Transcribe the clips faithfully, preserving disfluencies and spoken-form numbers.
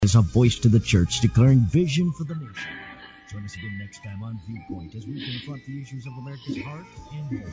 Is a voice to the church declaring vision for the nation. Join us again next time on Viewpoint as we confront the issues of America's heart and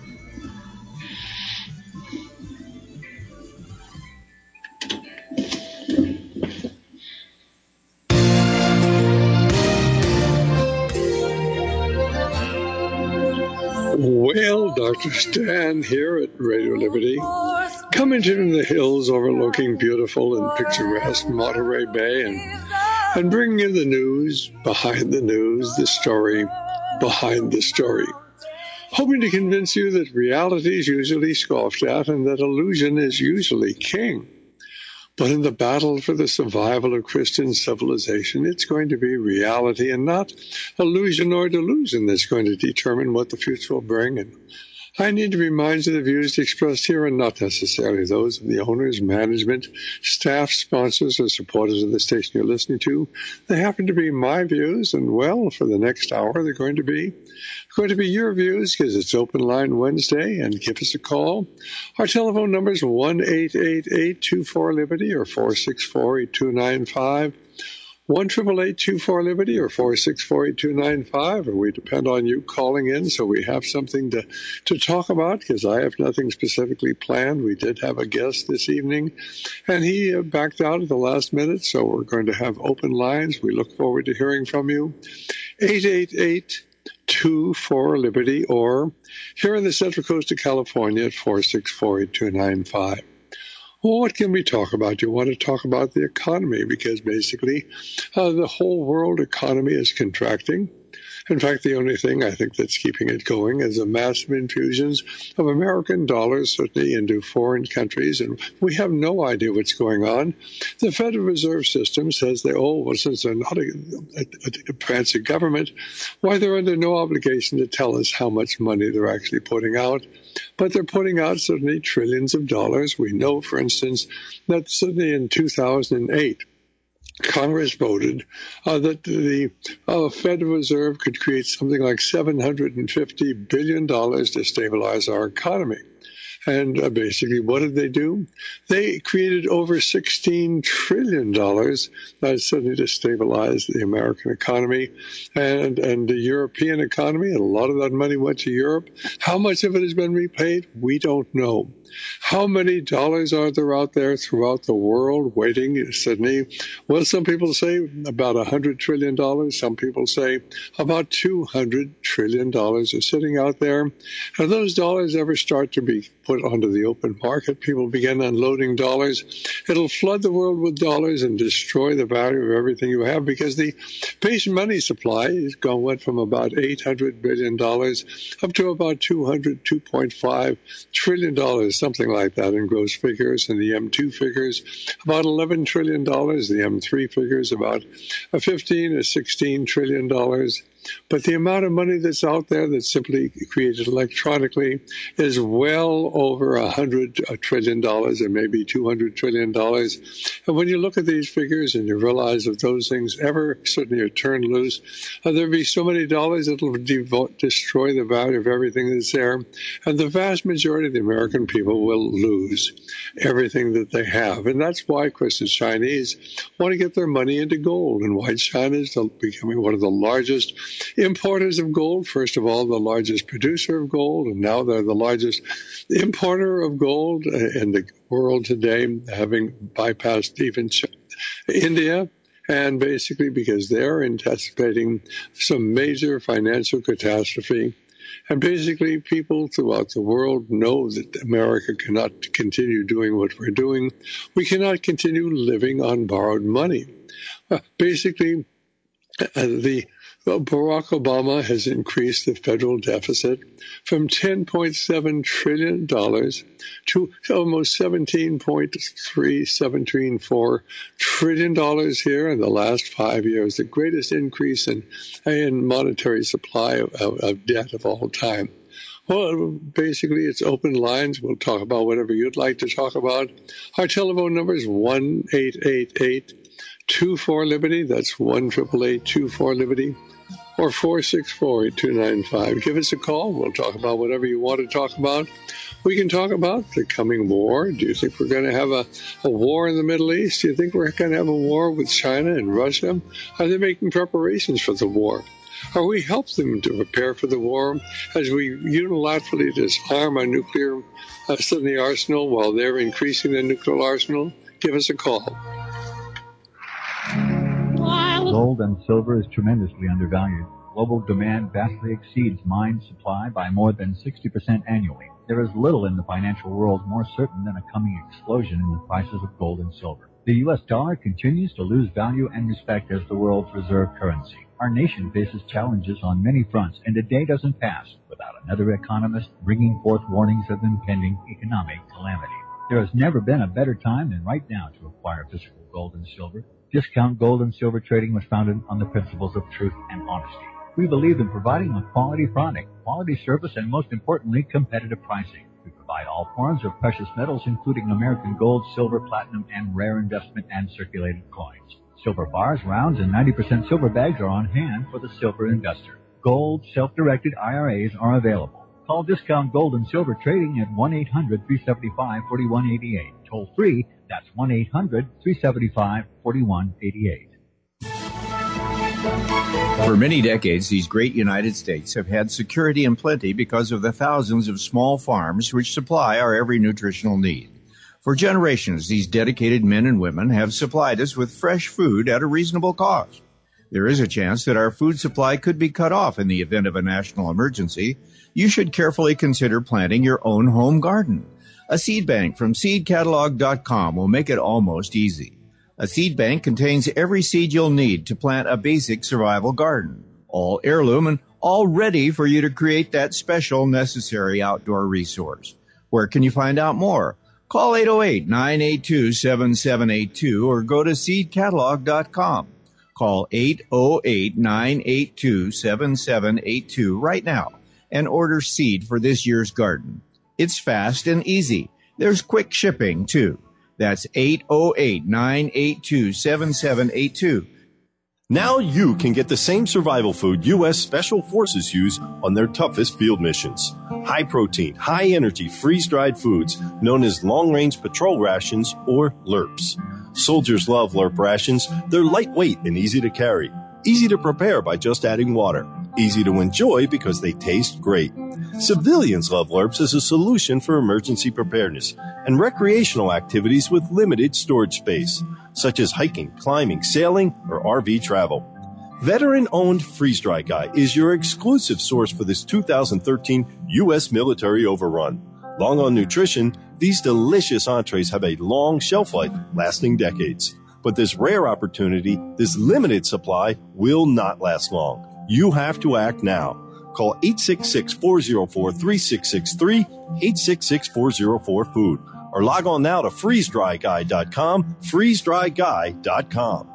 home. Well, Doctor Stan here at Radio Liberty, coming to the hills overlooking beautiful and picturesque Monterey Bay and, and bringing you the news behind the news, the story behind the story. Hoping to convince you that reality is usually scoffed at and that illusion is usually king. But in the battle for the survival of Christian civilization, it's going to be reality and not illusion or delusion that's going to determine what the future will bring. And I need to remind you the views expressed here are not necessarily those of the owners, management, staff, sponsors, or supporters of the station you're listening to. They happen to be my views, and, well, for the next hour, they're going to be going to be your views because it's Open Line Wednesday, and give us a call. Our telephone number is one eight eight eight, two four, Liberty or four six four, eight two nine five. one eight eight eight, two four, Liberty or four six four, eight two nine five, and we depend on you calling in so we have something to, to talk about because I have nothing specifically planned. We did have a guest this evening, and he uh, backed out at the last minute, so we're going to have open lines. We look forward to hearing from you. eight eight eight, two four, Liberty or here in the Central Coast of California at four six four, eight two nine five. Well, what can we talk about? You want to talk about the economy because basically uh, the whole world economy is contracting. In fact, the only thing I think that's keeping it going is the massive infusions of American dollars, certainly into foreign countries, and we have no idea what's going on. The Federal Reserve System says they, oh, well, since they're not a, a, a fancy government, why they're under no obligation to tell us how much money they're actually putting out. But they're putting out certainly trillions of dollars. We know, for instance, that certainly in two thousand eight, Congress voted uh, that the uh, Federal Reserve could create something like seven hundred fifty billion dollars to stabilize our economy. And uh, basically, what did they do? They created over sixteen trillion dollars uh, suddenly to stabilize the American economy and, and the European economy. And a lot of that money went to Europe. How much of it has been repaid? We don't know. How many dollars are there out there throughout the world waiting, Sydney? Well, some people say about one hundred trillion dollars. Some people say about two hundred trillion dollars are sitting out there. And if those dollars ever start to be put onto the open market, people begin unloading dollars. It'll flood the world with dollars and destroy the value of everything you have because the base money supply has gone went from about eight hundred billion dollars up to about two hundred, two point five trillion dollars. Something like that in gross figures, and the M two figures about eleven trillion dollars, the M three figures about a fifteen or sixteen trillion dollars. But the amount of money that's out there that's simply created electronically is well over one hundred trillion dollars and maybe two hundred trillion dollars. And when you look at these figures and you realize if those things ever suddenly are turned loose, uh, there'll be so many dollars that will devote, destroy the value of everything that's there. And the vast majority of the American people will lose everything that they have. And that's why, Chris, the Chinese want to get their money into gold and why China is becoming one of the largest importers of gold, first of all, the largest producer of gold, and now they're the largest importer of gold in the world today, having bypassed even India. And basically because they're anticipating some major financial catastrophe. And basically people throughout the world know that America cannot continue doing what we're doing. We cannot continue living on borrowed money. Uh, basically, uh, the Barack Obama has increased the federal deficit from ten point seven trillion dollars to almost seventeen point three, seventeen point four trillion dollars here in the last five years, the greatest increase in, in monetary supply of, of, of debt of all time. Well, basically, it's open lines. We'll talk about whatever you'd like to talk about. Our telephone number is one eight eight eight, two four, Liberty. That's one eight eight eight, two four, Liberty. Or four six four, eight two nine five. Give us a call. We'll talk about whatever you want to talk about. We can talk about the coming war. Do you think we're going to have a, a war in the Middle East? Do you think we're going to have a war with China and Russia? Are they making preparations for the war? Are we helping them to prepare for the war as we unilaterally disarm our nuclear uh, in the arsenal while they're increasing their nuclear arsenal? Give us a call. Gold and silver is tremendously undervalued. Global demand vastly exceeds mine supply by more than sixty percent annually. There is little in the financial world more certain than a coming explosion in the prices of gold and silver. The U S dollar continues to lose value and respect as the world's reserve currency. Our nation faces challenges on many fronts, and a day doesn't pass without another economist bringing forth warnings of impending economic calamity. There has never been a better time than right now to acquire physical gold and silver. Discount Gold and Silver Trading was founded on the principles of truth and honesty. We believe in providing a quality product, quality service, and most importantly, competitive pricing. We provide all forms of precious metals, including American gold, silver, platinum, and rare investment and circulated coins. Silver bars, rounds, and ninety percent silver bags are on hand for the silver investor. Gold self-directed I R As are available. Call Discount Gold and Silver Trading at one eight hundred, three seven five, four one eight eight. Toll free, that's one eight hundred, three seven five, four one eight eight. For many decades, these great United States have had security and plenty because of the thousands of small farms which supply our every nutritional need. For generations, these dedicated men and women have supplied us with fresh food at a reasonable cost. There is a chance that our food supply could be cut off in the event of a national emergency. You should carefully consider planting your own home garden. A seed bank from seed catalog dot com will make it almost easy. A seed bank contains every seed you'll need to plant a basic survival garden, all heirloom and all ready for you to create that special necessary outdoor resource. Where can you find out more? Call eight oh eight, nine eight two, seven seven eight two or go to seed catalog dot com. Call eight oh eight, nine eight two, seven seven eight two right now and order seed for this year's garden. It's fast and easy. There's quick shipping, too. That's eight oh eight, nine eight two, seven seven eight two. Now you can get the same survival food U S Special Forces use on their toughest field missions. High-protein, high-energy, freeze-dried foods known as long-range patrol rations or L R Ps. Soldiers love L R P rations. They're lightweight and easy to carry. Easy to prepare by just adding water. Easy to enjoy because they taste great. Civilians love L R Ps as a solution for emergency preparedness and recreational activities with limited storage space, such as hiking, climbing, sailing, or R V travel. Veteran-owned Freeze Dry Guy is your exclusive source for this two thousand thirteen U S military overrun. Long on nutrition, these delicious entrees have a long shelf life, lasting decades. But this rare opportunity, this limited supply, will not last long. You have to act now. Call eight six six, four oh four, three six six three, eight six six, four oh four, food, or log on now to freeze dry guy dot com, freeze dry guy dot com.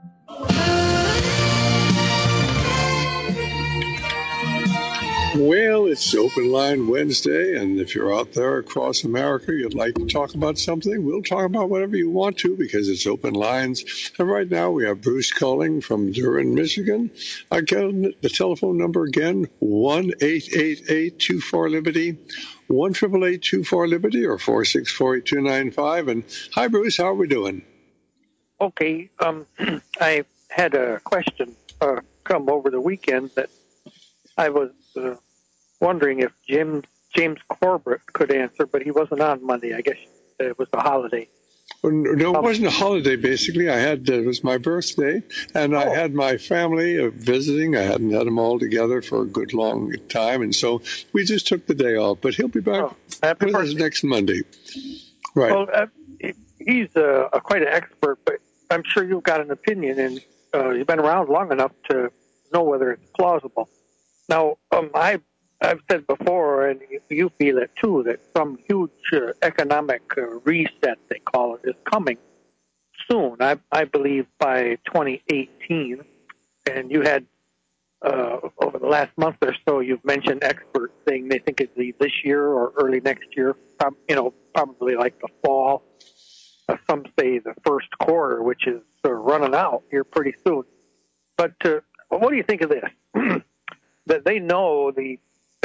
Well, it's Open Line Wednesday, and if you're out there across America, you'd like to talk about something, we'll talk about whatever you want to because it's open lines. And right now we have Bruce calling from Durham, Michigan. Again, the telephone number again, one eight eight eight, two four, Liberty, one eight eight eight, two four, Liberty, or four six four, eight two nine five. And hi, Bruce, how are we doing? Okay, um, I had a question uh, come over the weekend that I was uh, wondering if Jim James Corbett could answer, but he wasn't on Monday. I guess it was a holiday. Well, no, it wasn't a holiday, basically. I had, uh, it was my birthday, and I oh. had my family uh, visiting. I hadn't had them all together for a good long time, and so we just took the day off. But he'll be back oh, happy with birthday. us next Monday. Right. Well, uh, he's uh, a, quite an expert, but I'm sure you've got an opinion, and uh, you've been around long enough to know whether it's plausible. Now, um, I, I've said before, and you feel it too, that some huge uh, economic uh, reset, they call it, is coming soon. I, I believe by twenty eighteen. And you had, uh, over the last month or so, you've mentioned experts saying they think it'll be this year or early next year, you know, probably like the fall. Uh, some say the first quarter, which is uh, running out here pretty soon. But uh, what do you think of this? That they know the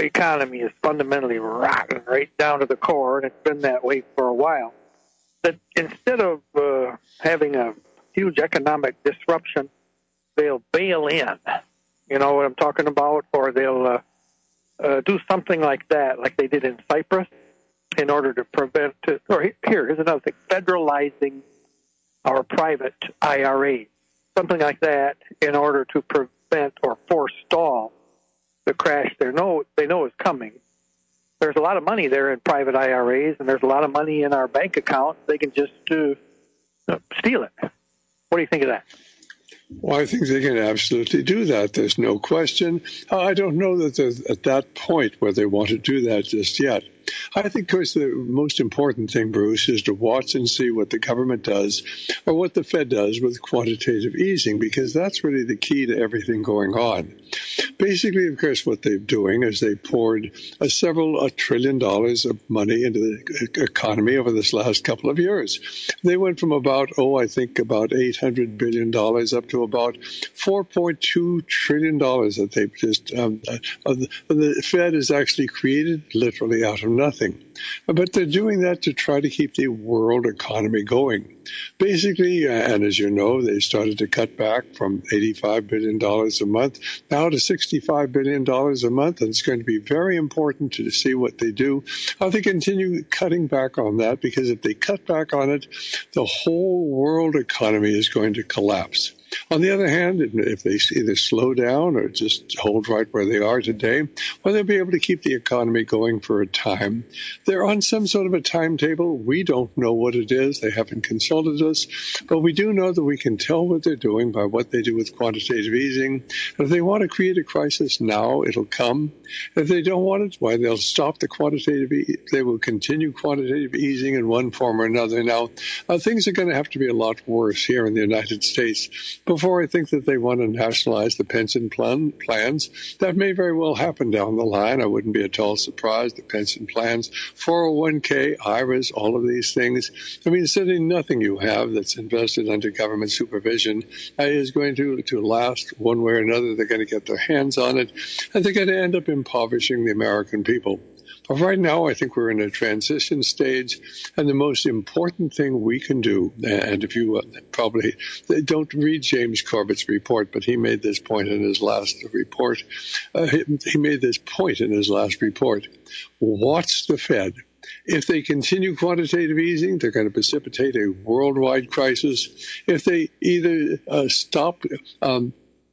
economy is fundamentally rotten right down to the core, and it's been that way for a while, that instead of uh, having a huge economic disruption, they'll bail in. You know what I'm talking about? Or they'll uh, uh, do something like that, like they did in Cyprus, in order to prevent, uh, or here, here's another thing, federalizing our private I R As, something like that, in order to prevent or forestall the crash they know, they know is coming. There's a lot of money there in private I R As, and there's a lot of money in our bank accounts. They can just uh, steal it. What do you think of that? Well, I think they can absolutely do that. There's no question. I don't know that they're at that point where they want to do that just yet. I think, of course, the most important thing, Bruce, is to watch and see what the government does or what the Fed does with quantitative easing, because that's really the key to everything going on. Basically, of course, what they're doing is they poured a several a trillion dollars of money into the economy over this last couple of years. They went from about, oh, I think about eight hundred billion dollars up to about four point two trillion dollars that they've just, um, uh, the Fed has actually created literally out of nothing. But they're doing that to try to keep the world economy going. Basically, uh, and as you know, they started to cut back from eighty-five billion dollars a month now to sixty-five billion dollars a month, and it's going to be very important to see what they do, how they continue cutting back on that, because if they cut back on it, the whole world economy is going to collapse. On the other hand, if they either slow down or just hold right where they are today, well, they'll be able to keep the economy going for a time. They're on some sort of a timetable. We don't know what it is. They haven't consulted us. But we do know that we can tell what they're doing by what they do with quantitative easing. If they want to create a crisis now, it'll come. If they don't want it, why, they'll stop the quantitative e- They will continue quantitative easing in one form or another. Now, uh, things are going to have to be a lot worse here in the United States before I think that they want to nationalize the pension plan plans. That may very well happen down the line. I wouldn't be at all surprised. The pension plans, four oh one k, I R As, all of these things. I mean, certainly nothing you have that's invested under government supervision uh, is going to, to last one way or another. They're going to get their hands on it, and they're going to end up impoverishing the American people. But right now, I think we're in a transition stage, and the most important thing we can do, and if you uh, probably don't read James Corbett's report, but he made this point in his last report, uh, he, he made this point in his last report, watch the Fed. If they continue quantitative easing, they're going to precipitate a worldwide crisis. If they either uh, stop um,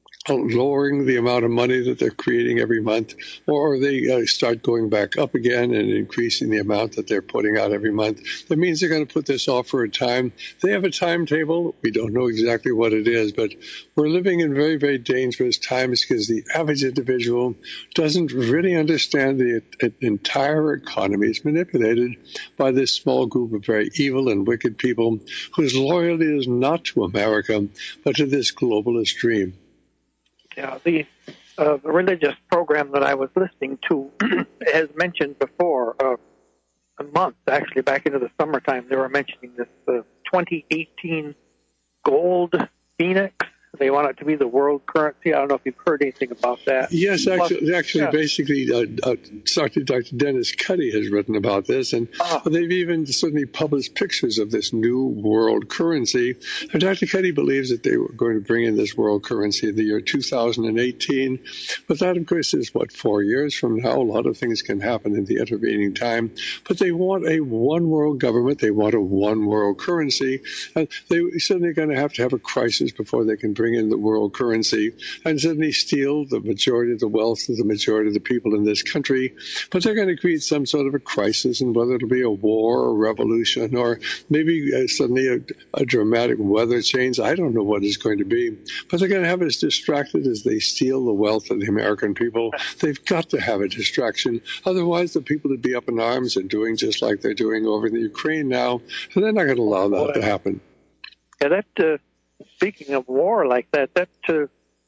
lowering the amount of money that they're creating every month, or they uh, start going back up again and increasing the amount that they're putting out every month. That means they're going to put this off for a time. They have a timetable. We don't know exactly what it is, but we're living in very, very dangerous times because the average individual doesn't really understand the entire economy is manipulated by this small group of very evil and wicked people whose loyalty is not to America, but to this globalist dream. Yeah, the, uh, the religious program that I was listening to has mentioned before, uh, a month, actually, back into the summertime, they were mentioning this uh, twenty eighteen gold phoenix. They want it to be the world currency. I don't know if you've heard anything about that. Yes, actually, Plus, actually yeah. basically, uh, uh, Doctor Doctor Dennis Cuddy has written about this, and uh, they've even certainly published pictures of this new world currency. And Doctor Cuddy believes that they were going to bring in this world currency in the year two thousand eighteen. But that, of course, is, what, four years from now? A lot of things can happen in the intervening time. But they want a one-world government. They want a one-world currency. And they certainly going to have to have a crisis before they can bring in the world currency and suddenly steal the majority of the wealth of the majority of the people in this country. But they're going to create some sort of a crisis, and whether it'll be a war or a revolution or maybe uh, suddenly a, a dramatic weather change, I don't know what it's going to be. But they're going to have us distracted as they steal the wealth of the American people. They've got to have a distraction. Otherwise, the people would be up in arms and doing just like they're doing over in the Ukraine now, and they're not going to allow that to happen. Yeah, that... Uh... Speaking of war like that, that uh,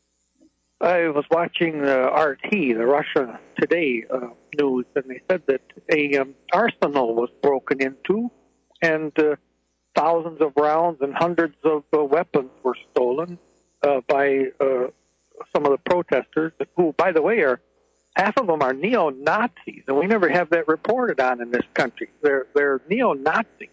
I was watching uh, R T, the Russia Today uh, news, and they said that a um, arsenal was broken into, and uh, thousands of rounds and hundreds of uh, weapons were stolen uh, by uh, some of the protesters, who, by the way, are half of them are neo-Nazis, and we never have that reported on in this country. They're they're neo-Nazis,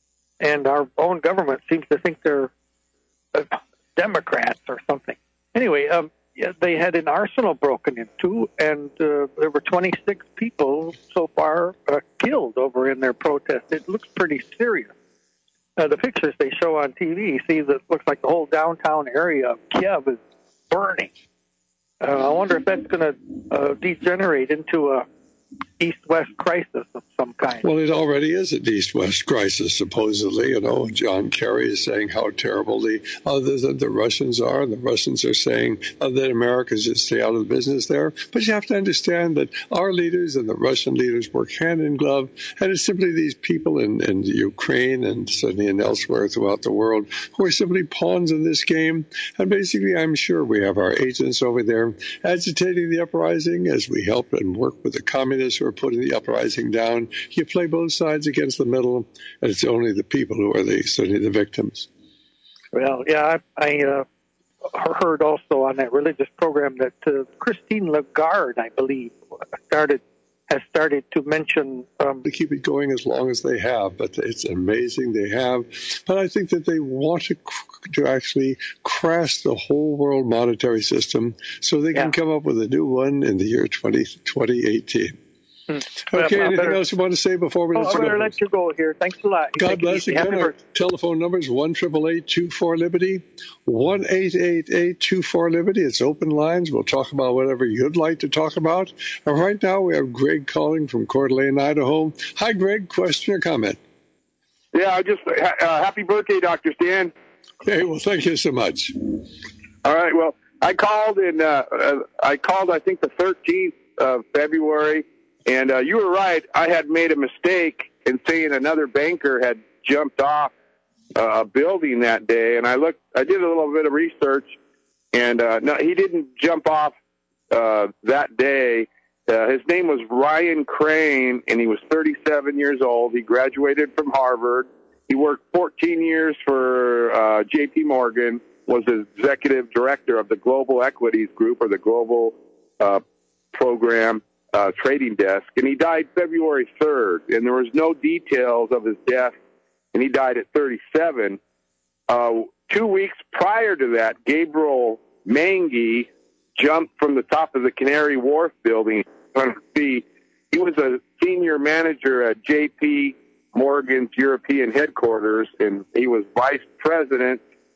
and our own government seems to think they're uh, Democrats or something. Anyway, um, yeah, they had an arsenal broken into, and uh, there were twenty-six people so far uh, killed over in their protest. It looks pretty serious. Uh, the pictures they show on T V, you see that it looks like the whole downtown area of Kiev is burning. Uh, I wonder if that's going to uh, degenerate into a east-west crisis of some kind. Well, it already is an east-west crisis, supposedly. You know, John Kerry is saying how terrible the other than the Russians are, and the Russians are saying uh, that America should stay out of the business there. But you have to understand that our leaders and the Russian leaders work hand in glove, and it's simply these people in, in Ukraine and certainly and elsewhere throughout the world who are simply pawns in this game. And basically, I'm sure we have our agents over there agitating the uprising as we help and work with the communists who are putting the uprising down. You play both sides against the middle, and it's only the people who are the certainly the victims. Well, yeah, I, I uh, heard also on that religious program that uh, Christine Lagarde, I believe, started has started to mention. Um, to keep it going as long as they have, but it's amazing they have. But I think that they want to to actually crash the whole world monetary system so they can yeah. come up with a new one in the year twenty eighteen. Hmm. Okay, well, anything better, else you want to say before we oh, let you go? I better go? let you go here. Thanks a lot. God Thank bless you. Again, our telephone number is one eight eight eight, two four, Liberty, one eight eight eight, two four, Liberty. It's open lines. We'll talk about whatever you'd like to talk about. And right now we have Greg calling from Coeur d'Alene, Idaho. Hi, Greg. Question or comment? Yeah, just uh, happy birthday, Doctor Stan. Hey, well, thank you so much. All right. Well, I called in. Uh, uh, I called. I think the thirteenth of February. And uh, you were right. I had made a mistake in saying another banker had jumped off uh, a building that day. And I looked. I did a little bit of research, and uh, no, he didn't jump off uh, that day. Uh, his name was Ryan Crane, and he was thirty-seven years old. He graduated from Harvard. He worked fourteen years for uh, J P Morgan. Was the executive director of the Global Equities Group, or the Global uh, Program. Uh, trading desk, and he died February third, and there was no details of his death, and he died at thirty-seven. Uh, two weeks prior to that, Gabriel Mangy jumped from the top of the Canary Wharf building. He was a senior manager at J P Morgan's European headquarters, and he was vice president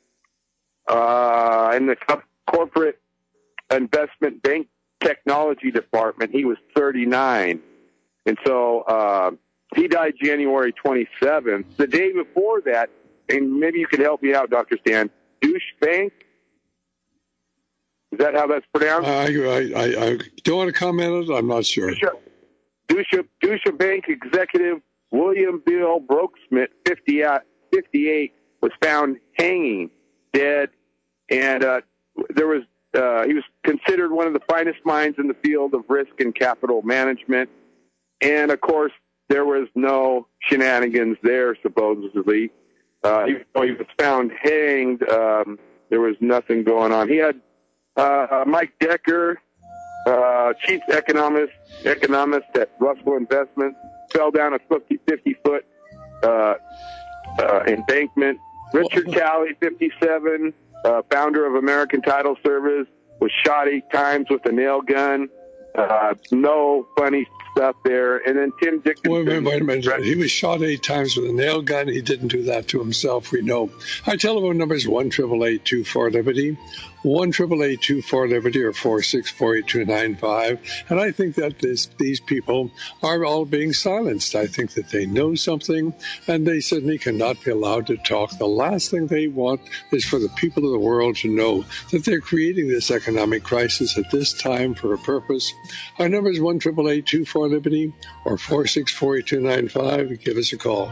uh, in the corporate investment bank technology department. He was thirty-nine. And so uh, he died January twenty-seventh. The day before that, and maybe you could help me out, Doctor Stan, Deutsche Bank, is that how that's pronounced? I, I, I don't want to comment on it. I'm not sure. Deutsche, Deutsche Bank executive William Bill Brooksmith, fifty-eight, was found hanging, dead, and uh, there was Uh, he was considered one of the finest minds in the field of risk and capital management. And, of course, there was no shenanigans there, supposedly. Uh, even though he was found hanged, um, there was nothing going on. He had uh, Mike Decker, uh, chief economist, economist at Russell Investments, fell down a fifty-foot uh, uh, embankment. Richard Talley, fifty-seven, Uh, founder of American Title Service, was shot eight times with a nail gun. Uh, no funny stuff there. And then Tim Dickinson. Wait, wait, wait a minute. He was shot eight times with a nail gun. He didn't do that to himself, we know. Our telephone number is one eight eight eight, two four, Liberty, one eight eight eight, two four, Liberty, or four six four, eight two nine five. And I think that this, these people are all being silenced. I think that they know something, and they certainly cannot be allowed to talk. The last thing they want is for the people of the world to know that they're creating this economic crisis at this time for a purpose. Our number is one eight eight eight, two four, Liberty, or four six four, eight two nine five. Give us a call.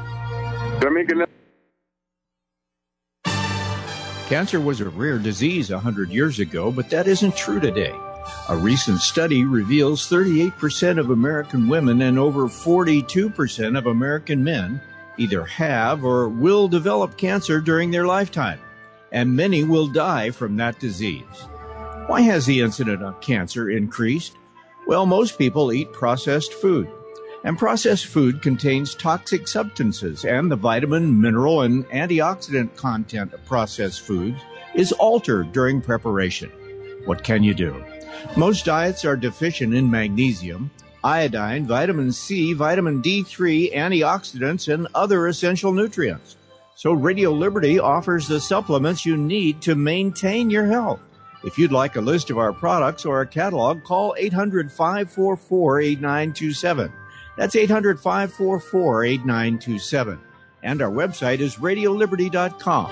Cancer was a rare disease one hundred years ago, but that isn't true today. A recent study reveals thirty-eight percent of American women and over forty-two percent of American men either have or will develop cancer during their lifetime, and many will die from that disease. Why has the incidence of cancer increased? Well, most people eat processed food. And processed food contains toxic substances, and the vitamin, mineral, and antioxidant content of processed foods is altered during preparation. What can you do? Most diets are deficient in magnesium, iodine, vitamin C, vitamin D three, antioxidants, and other essential nutrients. So Radio Liberty offers the supplements you need to maintain your health. If you'd like a list of our products or a catalog, call eight hundred, five four four, eight nine two seven. That's eight hundred, five four four, eight nine two seven. And our website is radio liberty dot com.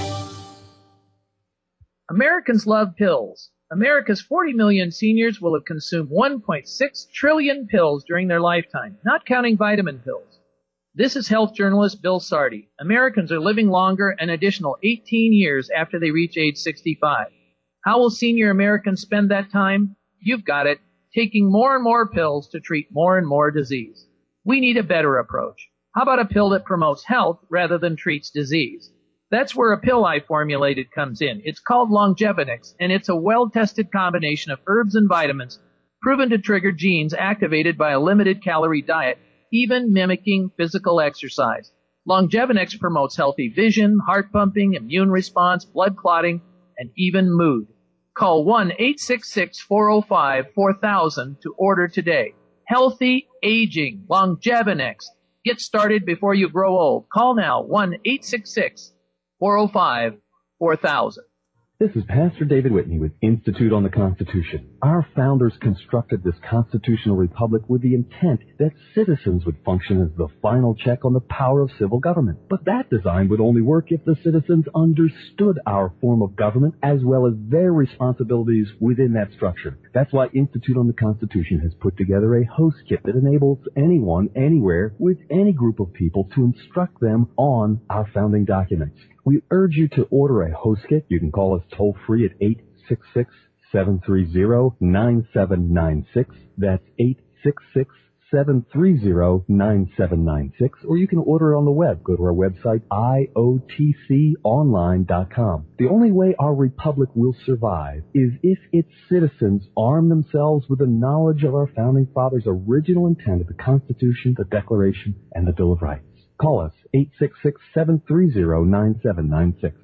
Americans love pills. America's forty million seniors will have consumed one point six trillion pills during their lifetime, not counting vitamin pills. This is health journalist Bill Sardi. Americans are living longer an additional eighteen years after they reach age sixty-five. How will senior Americans spend that time? You've got it. Taking more and more pills to treat more and more disease. We need a better approach. How about a pill that promotes health rather than treats disease? That's where a pill I formulated comes in. It's called Longevinix, and it's a well-tested combination of herbs and vitamins proven to trigger genes activated by a limited-calorie diet, even mimicking physical exercise. Longevinix promotes healthy vision, heart pumping, immune response, blood clotting, and even mood. Call one eight six six, four oh five, four thousand to order today. Healthy aging, Longevinix. Get started before you grow old. Call now, one eight six six, four oh five, four thousand. This is Pastor David Whitney with Institute on the Constitution. Our founders constructed this constitutional republic with the intent that citizens would function as the final check on the power of civil government. But that design would only work if the citizens understood our form of government as well as their responsibilities within that structure. That's why Institute on the Constitution has put together a host kit that enables anyone, anywhere, with any group of people to instruct them on our founding documents. We urge you to order a host kit. You can call us toll-free at eight six six, seven three zero, nine seven nine six. That's eight six six, seven three zero, nine seven nine six. Or you can order it on the web. Go to our website, I O T C online dot com. The only way our republic will survive is if its citizens arm themselves with the knowledge of our founding fathers' original intent of the Constitution, the Declaration, and the Bill of Rights. Call us, eight six six, seven three zero, nine seven nine six.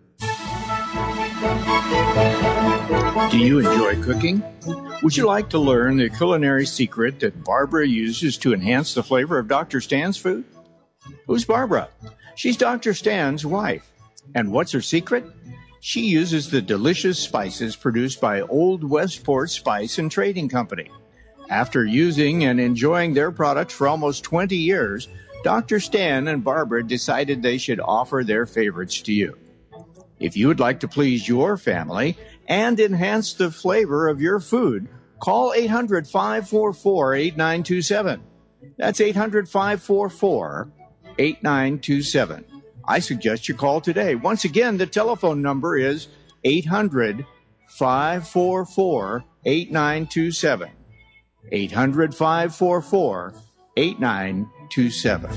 Do you enjoy cooking? Would you like to learn the culinary secret that Barbara uses to enhance the flavor of Doctor Stan's food? Who's Barbara? She's Doctor Stan's wife. And what's her secret? She uses the delicious spices produced by Old Westport Spice and Trading Company. After using and enjoying their products for almost twenty years, Doctor Stan and Barbara decided they should offer their favorites to you. If you would like to please your family and enhance the flavor of your food, call eight hundred, five four four, eight nine two seven. That's eight hundred, five four four, eight nine two seven. I suggest you call today. Once again, the telephone number is eight hundred, five four four, eight nine two seven. eight hundred, five four four, eight nine two seven.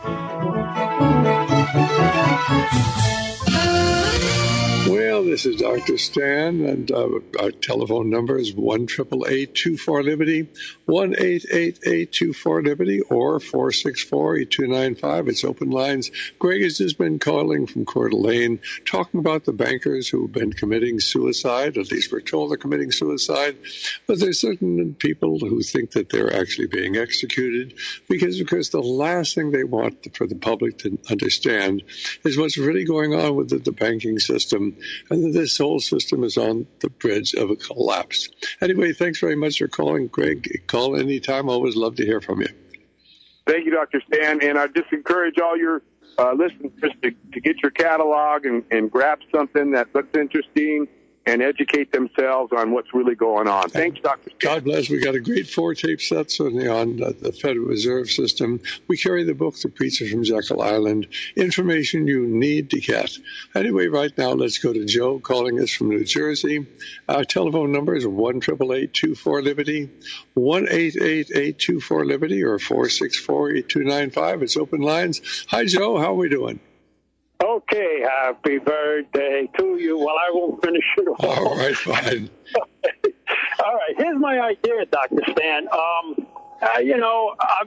Well, this is Doctor Stan, and uh, our telephone number is one eight eight eight, two four, Liberty, one eight eight eight, two four, Liberty, or four six four, eight two nine five. It's open lines. Greg has just been calling from Coeur d'Alene, talking about the bankers who have been committing suicide. At least we're told they're committing suicide. But there's certain people who think that they're actually being executed because, because the last thing they want for the public to understand is what's really going on with the, the banking system, and that this whole system is on the bridge of a collapse. Anyway, thanks very much for calling, Greg. Call anytime. Always love to hear from you. Thank you, Doctor Stan. And I just encourage all your uh, listeners to, to get your catalog and, and grab something that looks interesting and educate themselves on what's really going on. Thanks, Doctor Stan. God bless. We got a great four tape sets on the, on the Federal Reserve System. We carry the book, The Preacher from Jekyll Island. Information you need to get. Anyway, right now, let's go to Joe calling us from New Jersey. Our telephone number is one eight eight eight, two four, Liberty, one eight eight eight, two four, Liberty, or four six four, eight two nine five. It's open lines. Hi, Joe. How are we doing? Okay, happy birthday to you. Well, I won't finish it all. All right, fine. All right. right, here's my idea, Doctor Stan. Um, uh, you know, uh,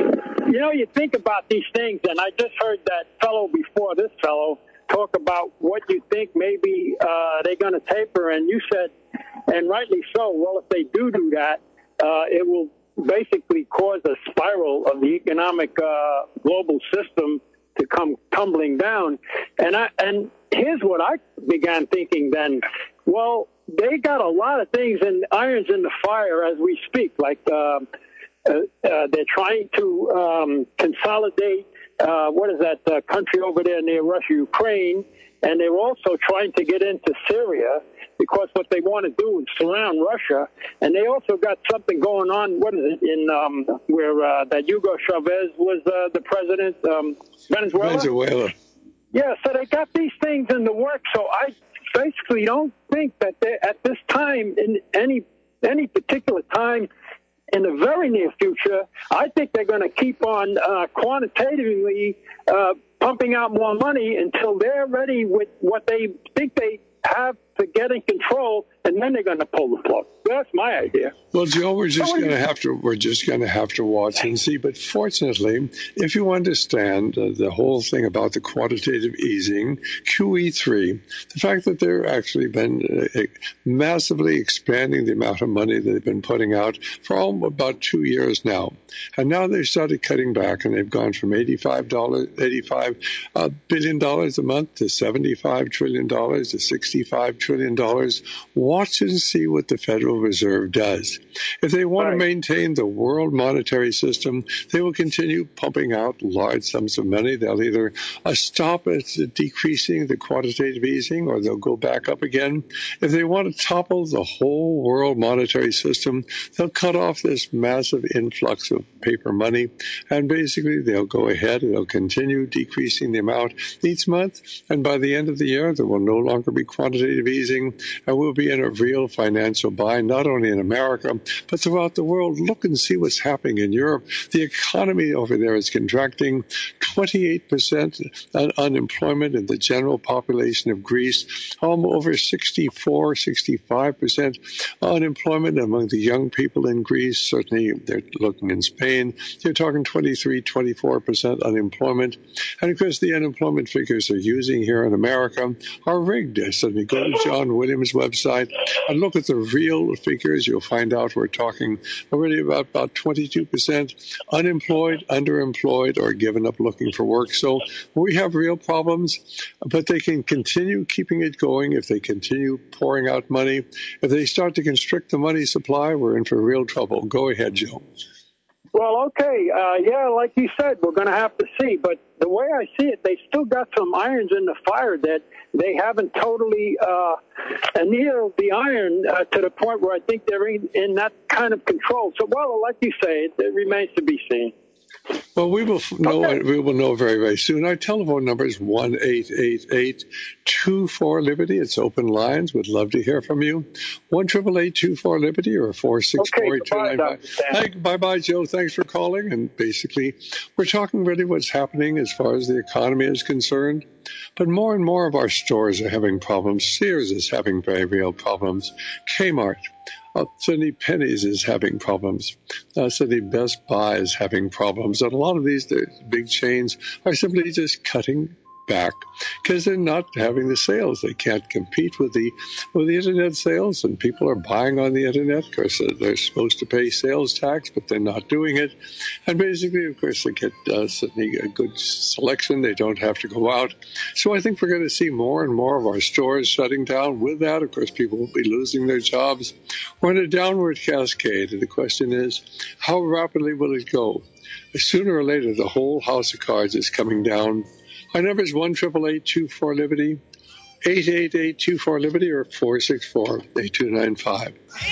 you know, you think about these things, and I just heard that fellow before this fellow talk about what you think maybe uh, they're going to taper, and you said, and rightly so, well, if they do do that, uh, it will basically cause a spiral of the economic uh, global system to come tumbling down. And I and here's what I began thinking then. Well, they got a lot of things and irons in the fire as we speak. Like uh, uh, uh, they're trying to um, consolidate, uh, what is that uh, country over there near Russia, Ukraine, and they're also trying to get into Syria because what they want to do is surround Russia. And they also got something going on, what is it, in um, where uh, that Hugo Chavez was uh, the president, um, Venezuela? Venezuela. Yeah, so they got these things in the works. So I basically don't think that they, at this time, in any any particular time in the very near future, I think they're going to keep on uh, quantitatively uh, pumping out more money until they're ready with what they think they have to get in control, and then they're going to pull the plug. That's my idea. Well, Joe, we're just going to have to we're just going to have to watch and see. But fortunately, if you understand uh, the whole thing about the quantitative easing, Q E three, the fact that they've actually been uh, massively expanding the amount of money that they've been putting out for all, about two years now, and now they've started cutting back, and they've gone from eighty-five dollars, eighty-five uh, billion dollars a month to seventy-five trillion dollars to sixty-five trillion dollars. Watch and see what the Federal Reserve does. If they want right. to maintain the world monetary system, they will continue pumping out large sums of money. They'll either uh, stop at decreasing the quantitative easing, or they'll go back up again. If they want to topple the whole world monetary system, they'll cut off this massive influx of paper money, and basically they'll go ahead and they'll continue decreasing the amount each month, and by the end of the year, there will no longer be quantitative easing, and we'll be in a real financial bind, not only in America, but throughout the world. Look and see what's happening in Europe. The economy over there is contracting. twenty-eight percent un- unemployment in the general population of Greece. Um, over sixty-four, sixty-five percent unemployment among the young people in Greece. Certainly, they're looking in Spain. They're talking twenty-three, twenty-four percent unemployment. And, of course, the unemployment figures they're using here in America are rigged. Certainly, go to John Williams' website and look at the real figures. You'll find out we're talking already about, about twenty-two percent unemployed, underemployed, or given up looking for work. So we have real problems, but they can continue keeping it going if they continue pouring out money. If they start to constrict the money supply, we're in for real trouble. Go ahead, Joe. Well, okay. Uh, yeah, like you said, we're going to have to see. But the way I see it, they still got some irons in the fire that they haven't totally uh, annealed the iron uh, to the point where I think they're in, in that kind of control. So, well, like you say, it, it remains to be seen. Well, we will know. Okay. We will know very, very soon. Our telephone number is one eight eight eight two four Liberty. It's open lines. We'd love to hear from you. One triple eight two four Liberty or four six four eight two nine five. Hey, bye, bye, Joe. Thanks for calling. And basically, we're talking really what's happening as far as the economy is concerned. But more and more of our stores are having problems. Sears is having very real problems. Kmart. Uh, certainly Penny's is having problems. Uh, certainly Best Buy is having problems. And a lot of these the big chains are simply just cutting back because they're not having the sales. They can't compete with the with the internet sales, and people are buying on the internet. Of course, they're supposed to pay sales tax, but they're not doing it. And basically, of course, they get uh, certainly a good selection. They don't have to go out. So I think we're going to see more and more of our stores shutting down. With that, of course, people will be losing their jobs. We're in a downward cascade, and the question is, how rapidly will it go? Sooner or later, the whole house of cards is coming down. Our number is one triple eight two four Liberty, eight eight eight two four Liberty, or four six four eight two nine five.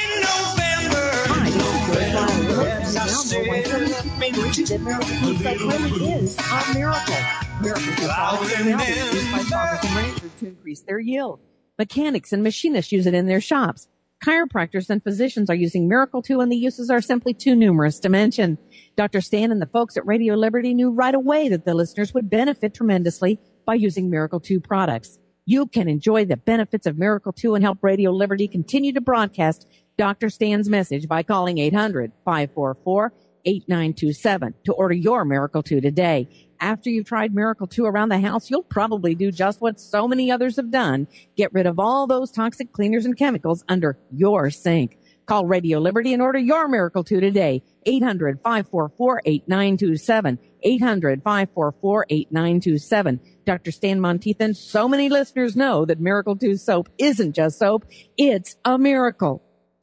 Hi, this is Joy Miracle really is a miracle. Miracle Food products are now being used by farmers and ranchers to increase their yield. Mechanics and machinists use it in their shops. Chiropractors and physicians are using Miracle two, and the uses are simply too numerous to mention. Doctor Stan and the folks at Radio Liberty knew right away that the listeners would benefit tremendously by using Miracle two products. You can enjoy the benefits of Miracle two and help Radio Liberty continue to broadcast Doctor Stan's message by calling eight hundred, five four four, eight nine two seven to order your Miracle two today. After you've tried Miracle two around the house, you'll probably do just what so many others have done. Get rid of all those toxic cleaners and chemicals under your sink. Call Radio Liberty and order your Miracle two today. eight hundred, five four four, eight nine two seven. eight hundred, five four four, eight nine two seven. Doctor Stan Monteithan, so many listeners know that Miracle two soap isn't just soap, it's a miracle.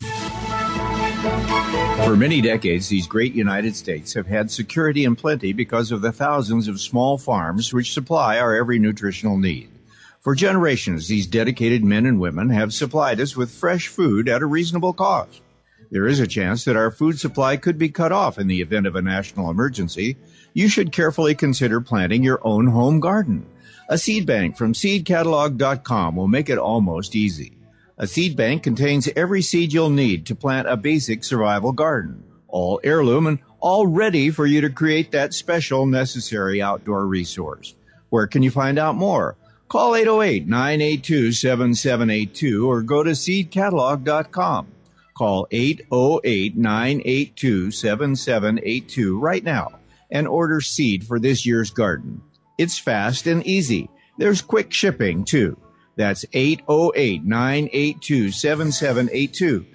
For many decades, these great United States have had security and plenty because of the thousands of small farms which supply our every nutritional need. For generations, these dedicated men and women have supplied us with fresh food at a reasonable cost. There is a chance that our food supply could be cut off in the event of a national emergency. You should carefully consider planting your own home garden. A seed bank from seed catalog dot com will make it almost easy. A seed bank contains every seed you'll need to plant a basic survival garden, all heirloom and all ready for you to create that special necessary outdoor resource. Where can you find out more? Call eight oh eight, nine eight two, seven seven eight two or go to seed catalog dot com. Call eight oh eight, nine eight two, seven seven eight two right now and order seed for this year's garden. It's fast and easy. There's quick shipping, too. That's eight oh eight, nine eight two, seven seven eight two.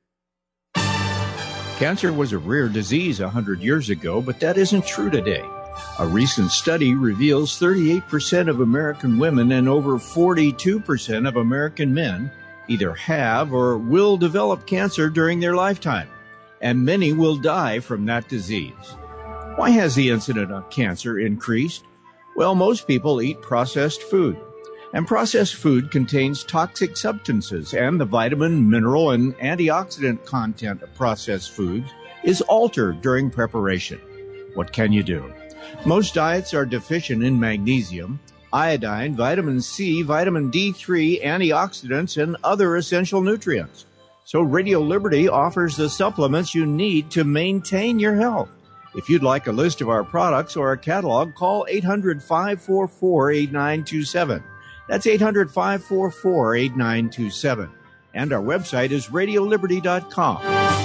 Cancer was a rare disease one hundred years ago, but that isn't true today. A recent study reveals thirty-eight percent of American women and over forty-two percent of American men either have or will develop cancer during their lifetime, and many will die from that disease. Why has the incidence of cancer increased? Well, most people eat processed food. And processed food contains toxic substances, and the vitamin, mineral, and antioxidant content of processed foods is altered during preparation. What can you do? Most diets are deficient in magnesium, iodine, vitamin C, vitamin D three, antioxidants, and other essential nutrients. So Radio Liberty offers the supplements you need to maintain your health. If you'd like a list of our products or a catalog, call eight hundred, five four four, eight nine two seven. That's eight hundred, five four four, eight nine two seven. And our website is radio liberty dot com.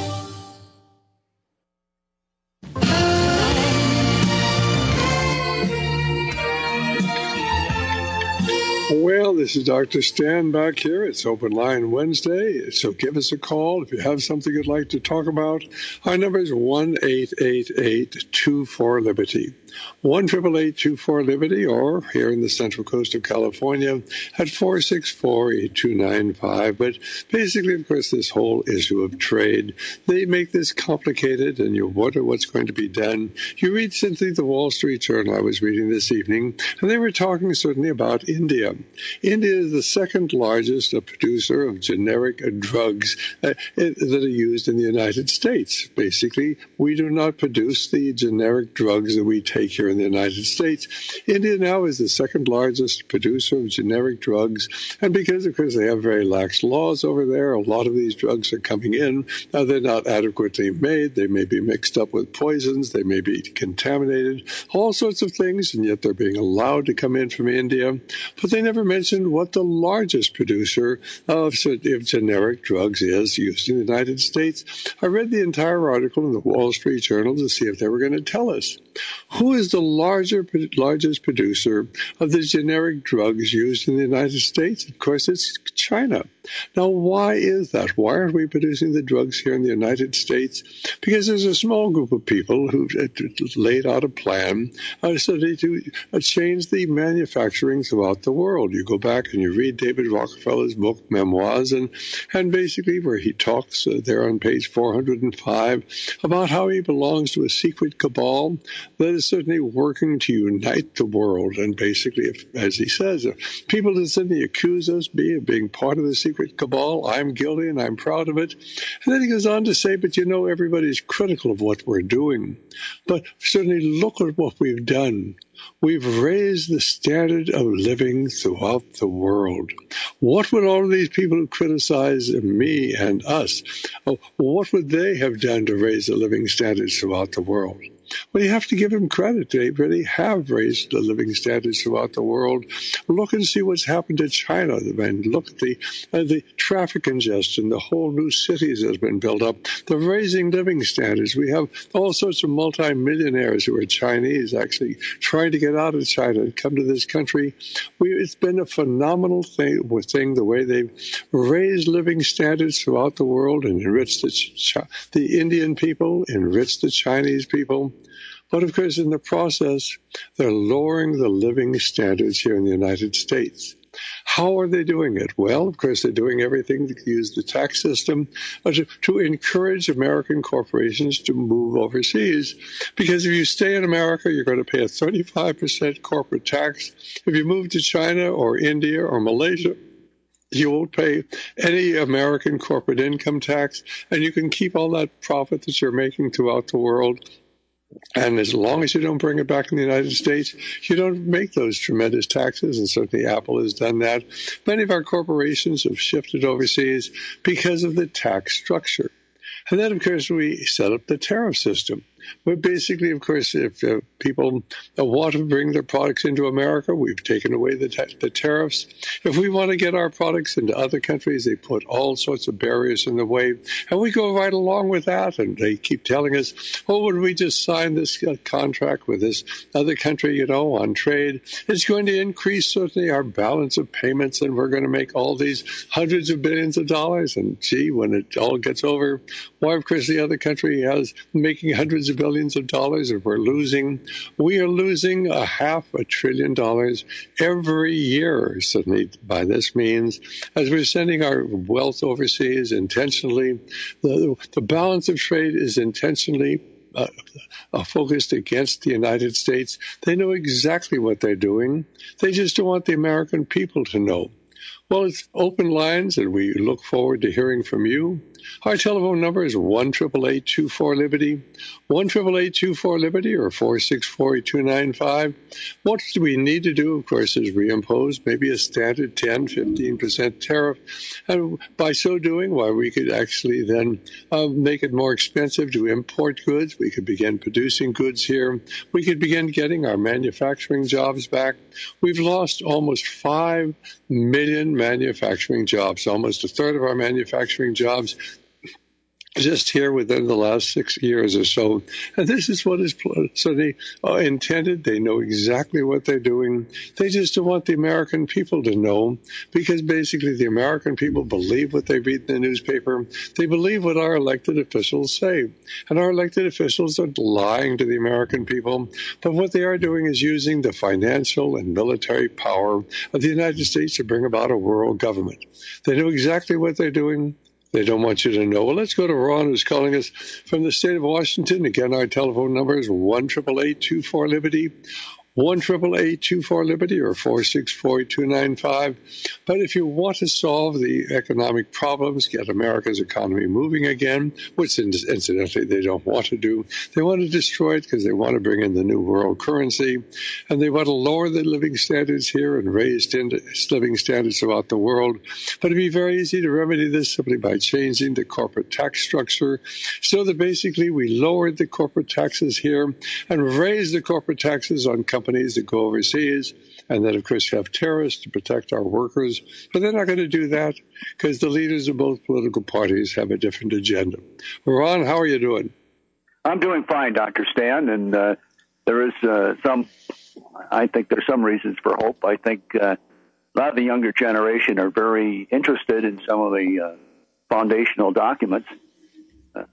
Well, this is Doctor Stan back here. It's Open Line Wednesday, so give us a call if you have something you'd like to talk about. Our number is one eight eight eight, two four, Liberty. one eight eight eight, two four, Liberty, or here in the Central Coast of California at four six four, eight two nine five. But basically, of course, this whole issue of trade, they make this complicated, and you wonder what's going to be done. You read simply the Wall Street Journal I was reading this evening, and they were talking certainly about India. India is the second largest uh, producer of generic uh, drugs uh, that are used in the United States. Basically, we do not produce the generic drugs that we take here in the United States. India now is the second largest producer of generic drugs, and because, of course, they have very lax laws over there, a lot of these drugs are coming in. Now, they're not adequately made. They may be mixed up with poisons. They may be contaminated, all sorts of things, and yet they're being allowed to come in from India. But they never mentioned what the largest producer of, of generic drugs is used in the United States. I read the entire article in the Wall Street Journal to see if they were going to tell us. Who is the larger, largest producer of the generic drugs used in the United States? Of course, it's China. Now, why is that? Why aren't we producing the drugs here in the United States? Because there's a small group of people who laid out a plan uh, so they to uh, change the manufacturing throughout the world. You go back and you read David Rockefeller's book, Memoirs, and, and basically where he talks uh, there on page four hundred five about how he belongs to a secret cabal that is certainly working to unite the world. And basically, if, as he says, if people that suddenly accuse us of being part of the secret cabal, I'm guilty and I'm proud of it. And then he goes on to say, but you know, everybody's critical of what we're doing. But certainly look at what we've done. We've raised the standard of living throughout the world. What would all of these people who criticize me and us, what would they have done to raise the living standards throughout the world? Well, you have to give them credit. They really have raised the living standards throughout the world. Look and see what's happened to China. And look at the uh, the traffic congestion, the whole new cities that have been built up. They're raising living standards. We have all sorts of multimillionaires who are Chinese actually trying to get out of China and come to this country. We, it's been a phenomenal thing, thing the way they've raised living standards throughout the world and enriched the, Ch- the Indian people, enriched the Chinese people. But of course, in the process, they're lowering the living standards here in the United States. How are they doing it? Well, of course, they're doing everything to use the tax system to, to encourage American corporations to move overseas. Because if you stay in America, you're going to pay a thirty-five percent corporate tax. If you move to China or India or Malaysia, you won't pay any American corporate income tax, and you can keep all that profit that you're making throughout the world. And as long as you don't bring it back in the United States, you don't make those tremendous taxes, and certainly Apple has done that. Many of our corporations have shifted overseas because of the tax structure. And then, of course, we set up the tariff system. But basically, of course, if uh, people want to bring their products into America, we've taken away the, ta- the tariffs. If we want to get our products into other countries, they put all sorts of barriers in the way. And we go right along with that. And they keep telling us, oh, when we just sign this uh, contract with this other country, you know, on trade, it's going to increase certainly our balance of payments, and we're going to make all these hundreds of billions of dollars. And gee, when it all gets over, why, of course, the other country has making hundreds of billions of dollars, and we're losing. We are losing a half a trillion dollars every year. Certainly, by this means, as we're sending our wealth overseas intentionally, the, the balance of trade is intentionally uh, uh, focused against the United States. They know exactly what they're doing. They just don't want the American people to know. Well, it's open lines, and we look forward to hearing from you. Our telephone number is one eight eight eight, two four, Liberty, one eight eight eight, two four, Liberty, or four six four, two nine five. What do we need to do, of course, is reimpose maybe a standard ten, fifteen percent tariff. And by so doing, why, we could actually then uh, make it more expensive to import goods. We could begin producing goods here. We could begin getting our manufacturing jobs back. We've lost almost five million manufacturing jobs, almost a third of our manufacturing jobs just here within the last six years or so. And this is what is so they uh, intended. They know exactly what they're doing. They just don't want the American people to know, because basically the American people believe what they read in the newspaper. They believe what our elected officials say. And our elected officials are lying to the American people. But what they are doing is using the financial and military power of the United States to bring about a world government. They know exactly what they're doing. They don't want you to know. Well, let's go to Ron, who's calling us from the state of Washington. Again, our telephone number is one eight eight eight, two four, Liberty, one eight eight eight, two four, Liberty, or four six four, two nine five. But if you want to solve the economic problems, get America's economy moving again, which incidentally they don't want to do, they want to destroy it because they want to bring in the new world currency, and they want to lower the living standards here and raise living standards throughout the world. But it'd be very easy to remedy this simply by changing the corporate tax structure so that basically we lowered the corporate taxes here and raised the corporate taxes on companies companies that go overseas, and then, of course, you have tariffs to protect our workers. But they're not going to do that because the leaders of both political parties have a different agenda. Ron, how are you doing? I'm doing fine, Doctor Stan, and uh, there is uh, some, I think there's some reasons for hope. I think uh, a lot of the younger generation are very interested in some of the uh, foundational documents. Uh,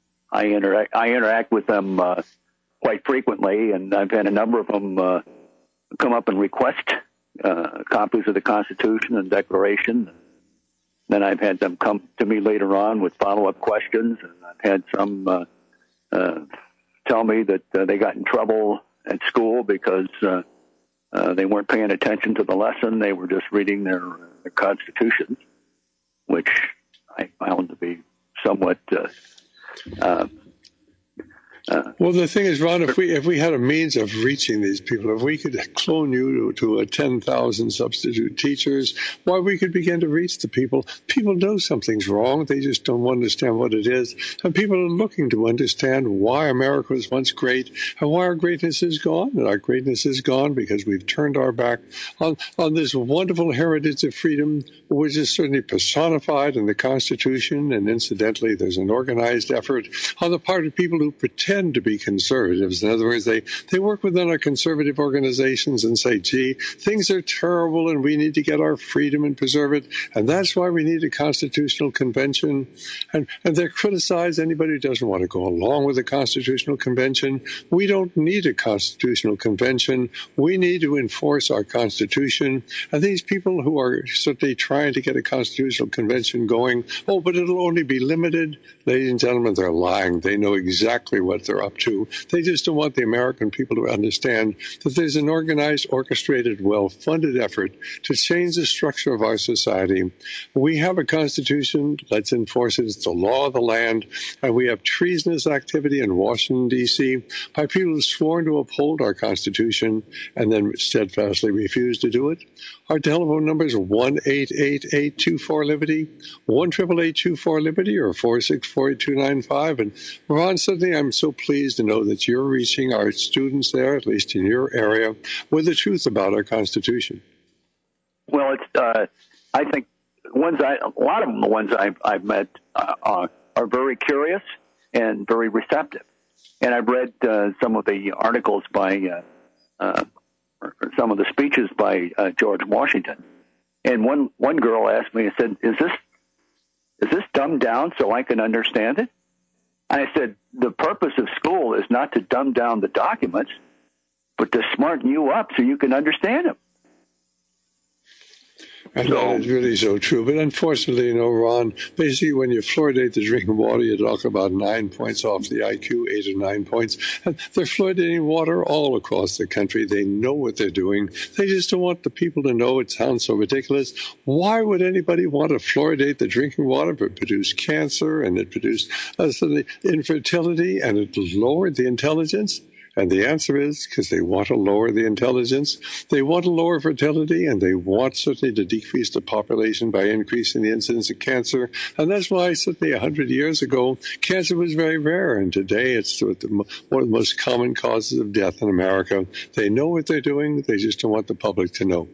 I interact, I interact with them uh, quite frequently, and I've had a number of them uh, come up and request uh, copies of the Constitution and Declaration. Then I've had them come to me later on with follow-up questions, and I've had some uh, uh, tell me that uh, they got in trouble at school because uh, uh, they weren't paying attention to the lesson. They were just reading their, their constitutions, which I found to be somewhat uh, uh, Uh, well, the thing is, Ron, if we if we had a means of reaching these people, if we could clone you to, to a ten thousand substitute teachers, why we could begin to reach the people. People know something's wrong. They just don't understand what it is. And people are looking to understand why America was once great and why our greatness is gone. And our greatness is gone because we've turned our back on, on this wonderful heritage of freedom, which is certainly personified in the Constitution. And incidentally, there's an organized effort on the part of people who pretend to be conservatives. In other words, they, they work within our conservative organizations and say, gee, things are terrible and we need to get our freedom and preserve it. And that's why we need a constitutional convention. And, and they criticize anybody who doesn't want to go along with a constitutional convention. We don't need a constitutional convention. We need to enforce our Constitution. And these people who are certainly trying to get a constitutional convention going, oh, but it'll only be limited. Ladies and gentlemen, they're lying. They know exactly what they're up to. They just don't want the American people to understand that there's an organized, orchestrated, well-funded effort to change the structure of our society. We have a Constitution. Let's enforce it. It's the law of the land. And we have treasonous activity in Washington, D C by people who sworn to uphold our Constitution and then steadfastly refuse to do it. Our telephone number is one eight eight eight two four Liberty, one eight eight eight two four Liberty, or four six four eight two nine five. And Ron, suddenly I'm so pleased to know that you're reaching our students there, at least in your area, with the truth about our Constitution. Well, it's uh, I think ones I a lot of them, the ones I've, I've met uh, are, are very curious and very receptive. And I've read uh, some of the articles by uh, uh, or some of the speeches by uh, George Washington. And one one girl asked me, I said, "Is this is this dumbed down so I can understand it?" And I said, "The purpose of school is not to dumb down the documents, but to smarten you up so you can understand them." And so, that is really so true. But unfortunately, you know, Ron, basically when you fluoridate the drinking water, you talk about nine points off the I Q, eight or nine points. And they're fluoridating water all across the country. They know what they're doing. They just don't want the people to know. It sounds so ridiculous. Why would anybody want to fluoridate the drinking water? It produced cancer, and it produced uh, suddenly infertility, and it lowered the intelligence. And the answer is because they want to lower the intelligence, they want to lower fertility, and they want certainly to decrease the population by increasing the incidence of cancer. And that's why certainly one hundred years ago, cancer was very rare. And today it's one of the most common causes of death in America. They know what they're doing. They just don't want the public to know.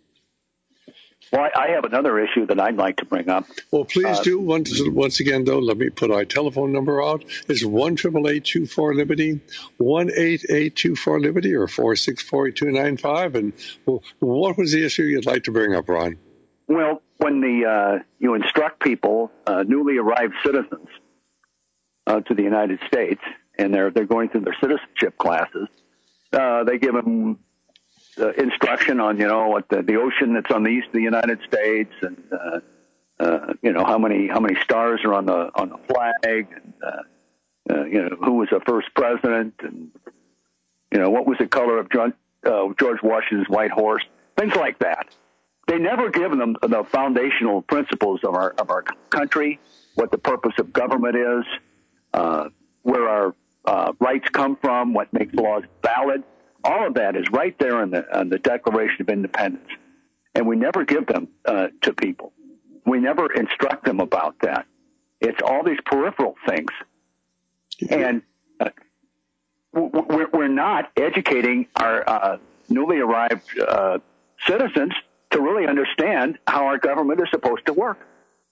Well, I have another issue that I'd like to bring up. Well, please uh, do. Once, once again, though, let me put our telephone number out. It's one eight eight eight two four Liberty, one eight eight eight two four Liberty, or four six four eight two nine five. And well, what was the issue you'd like to bring up, Ron? Well, when the uh, you instruct people, uh, newly arrived citizens, uh, to the United States, and they're they're going through their citizenship classes, uh, they give them Uh, instruction on, you know, what the, the ocean that's on the east of the United States, and uh, uh, you know how many how many stars are on the on the flag, and uh, uh, you know who was the first president, and you know what was the color of John, uh, George Washington's white horse, things like that. They never give them the foundational principles of our of our country, what the purpose of government is, uh, where our uh, rights come from, what makes laws valid. All of that is right there in the, in the Declaration of Independence, and we never give them uh, to people. We never instruct them about that. It's all these peripheral things, and uh, we're, we're not educating our uh, newly arrived uh, citizens to really understand how our government is supposed to work.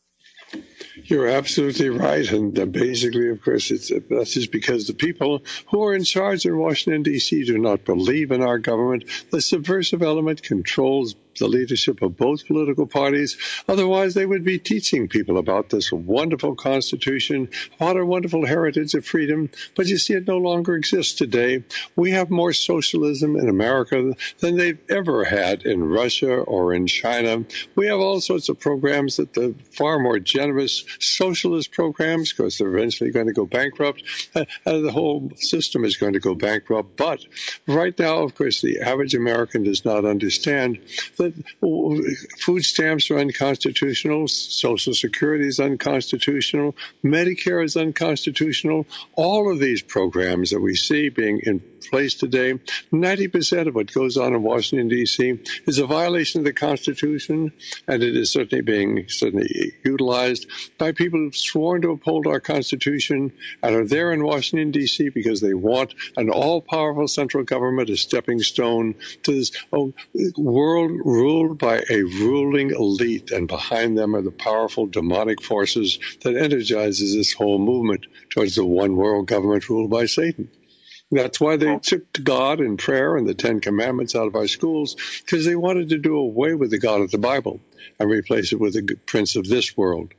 You're absolutely right. And uh, basically, of course, it's, uh, that's just because the people who are in charge in Washington, D C do not believe in our government. The subversive element controls the leadership of both political parties. Otherwise, they would be teaching people about this wonderful Constitution, about our wonderful heritage of freedom. But you see, it no longer exists today. We have more socialism in America than they've ever had in Russia or in China. We have all sorts of programs that the far more generous socialist programs, because they're eventually going to go bankrupt, uh, uh, the whole system is going to go bankrupt. But right now, of course, the average American does not understand that that food stamps are unconstitutional, Social Security is unconstitutional, Medicare is unconstitutional. All of these programs that we see being in place today, ninety percent of what goes on in Washington, D C is a violation of the Constitution, and it is certainly being certainly utilized by people who've sworn to uphold our Constitution and are there in Washington, D C because they want an all-powerful central government, a stepping stone to this oh, world ruled by a ruling elite, and behind them are the powerful demonic forces that energizes this whole movement towards the one world government ruled by Satan. That's why they took to God and prayer and the Ten Commandments out of our schools, because they wanted to do away with the God of the Bible and replace it with the prince of this world.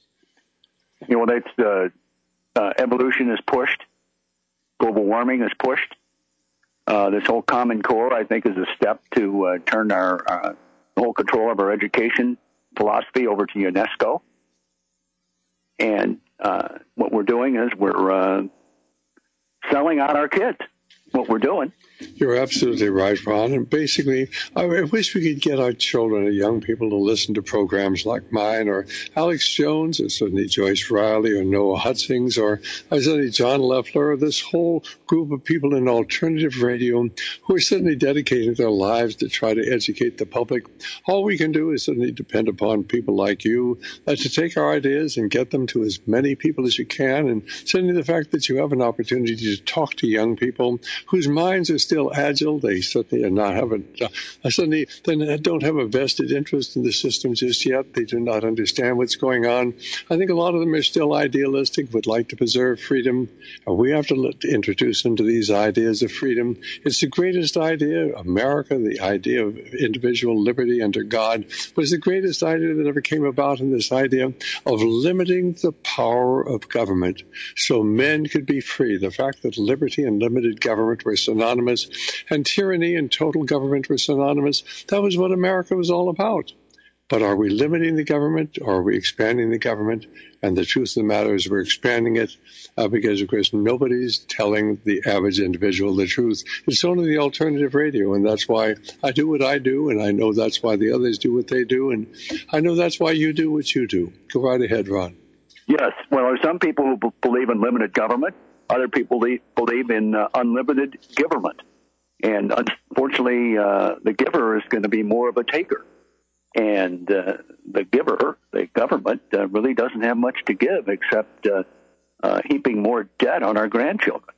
You know, that's uh, uh, evolution is pushed, global warming is pushed. Uh, this whole Common Core, I think, is a step to uh, turn our uh, whole control of our education philosophy over to UNESCO. And uh, what we're doing is we're uh, selling out our kids, what we're doing. You're absolutely right, Ron. And basically, I wish we could get our children and young people to listen to programs like mine, or Alex Jones, or certainly Joyce Riley, or Noah Hutzings, or certainly John Leffler, or this whole group of people in alternative radio who are certainly dedicating their lives to try to educate the public. All we can do is certainly depend upon people like you uh, to take our ideas and get them to as many people as you can. And certainly the fact that you have an opportunity to talk to young people whose minds are still agile. They certainly are not having, uh, certainly they don't have a vested interest in the system just yet. They do not understand what's going on. I think a lot of them are still idealistic, would like to preserve freedom. Uh, we have to let, introduce them to these ideas of freedom. It's the greatest idea. America, the idea of individual liberty under God, was the greatest idea that ever came about, in this idea of limiting the power of government so men could be free. The fact that liberty and limited government were synonymous, and tyranny and total government were synonymous. That was what America was all about. But are we limiting the government, or are we expanding the government? And the truth of the matter is we're expanding it uh, because, of course, nobody's telling the average individual the truth. It's only the alternative radio, and that's why I do what I do, and I know that's why the others do what they do, and I know that's why you do what you do. Go right ahead, Ron. Yes. Well, there are some people who b- believe in limited government. Other people believe in uh, unlimited giverment. And unfortunately, uh, the giver is going to be more of a taker. And uh, the giver, the government, uh, really doesn't have much to give except uh, uh, heaping more debt on our grandchildren.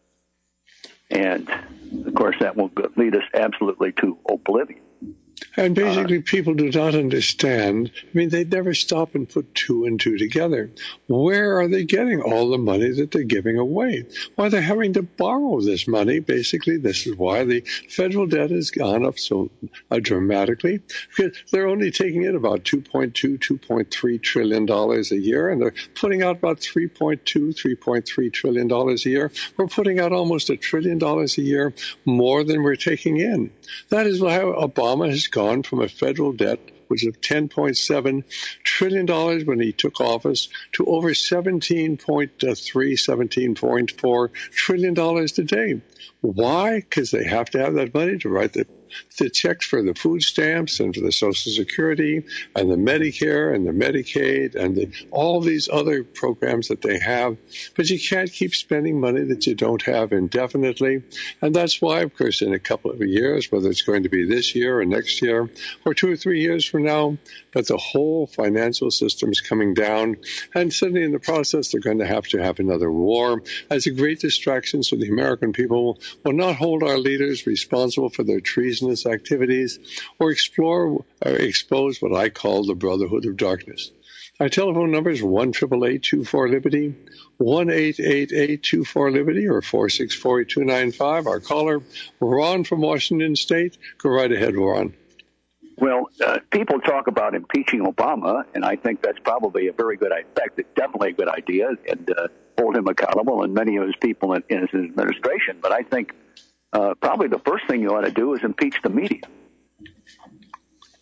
And, of course, that will lead us absolutely to oblivion. And basically, uh, people do not understand. I mean, they never stop and put two and two together. Where are they getting all the money that they're giving away? Why, they're having to borrow this money. Basically, this is why the federal debt has gone up so uh, dramatically. Because they're only taking in about two point two, two point three trillion dollars a year, and they're putting out about three point two, three point three trillion dollars a year. We're putting out almost a trillion dollars a year more than we're taking in. That is how Obama has gone from a federal debt, which was ten point seven trillion dollars when he took office, to over seventeen point three, seventeen point four trillion dollars today. Why? Because they have to have that money to write the, the checks for the food stamps and for the Social Security and the Medicare and the Medicaid and the, all these other programs that they have. But you can't keep spending money that you don't have indefinitely. And that's why, of course, in a couple of years, whether it's going to be this year or next year or two or three years from now, but the whole financial system is coming down. And suddenly in the process, they're going to have to have another war as a great distraction so the American people will not hold our leaders responsible for their treasonous activities or explore or expose what I call the Brotherhood of Darkness. Our telephone number is one eight eight eight, two four, Liberty, one eight eight eight, two four, Liberty, or four six four, eight two nine five. Our caller, Ron from Washington State. Go right ahead, Ron. Well, uh, people talk about impeaching Obama, and I think that's probably a very good idea. In fact, it's definitely a good idea, and uh, hold him accountable and many of his people in, in his administration. But I think uh, probably the first thing you ought to do is impeach the media.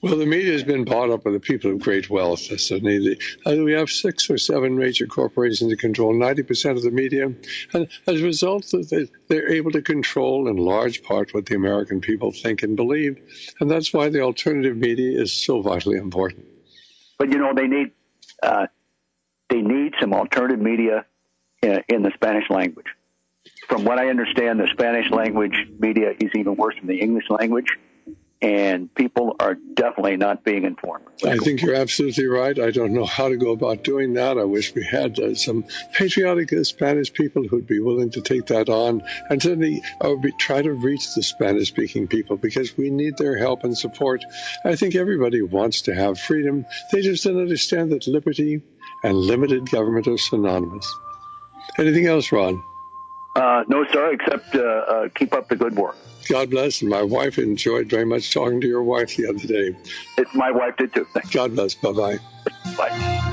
Well, the media has been bought up by the people of great wealth, Sidney. We have six or seven major corporations that control ninety percent of the media. And as a result, they're able to control in large part what the American people think and believe. And that's why the alternative media is so vitally important. But, you know, they need uh, they need some alternative media in, in the Spanish language. From what I understand, the Spanish language media is even worse than the English language. And people are definitely not being informed. I think you're absolutely right. I don't know how to go about doing that. I wish we had uh, some patriotic uh, Spanish people who'd be willing to take that on and to uh, be, try to reach the Spanish-speaking people, because we need their help and support. I think everybody wants to have freedom. They just don't understand that liberty and limited government are synonymous. Anything else, Ron? Uh, no, sir, except uh, uh, keep up the good work. God bless. And my wife enjoyed very much talking to your wife the other day. It, my wife did too. Thanks. God bless. Bye-bye. Bye.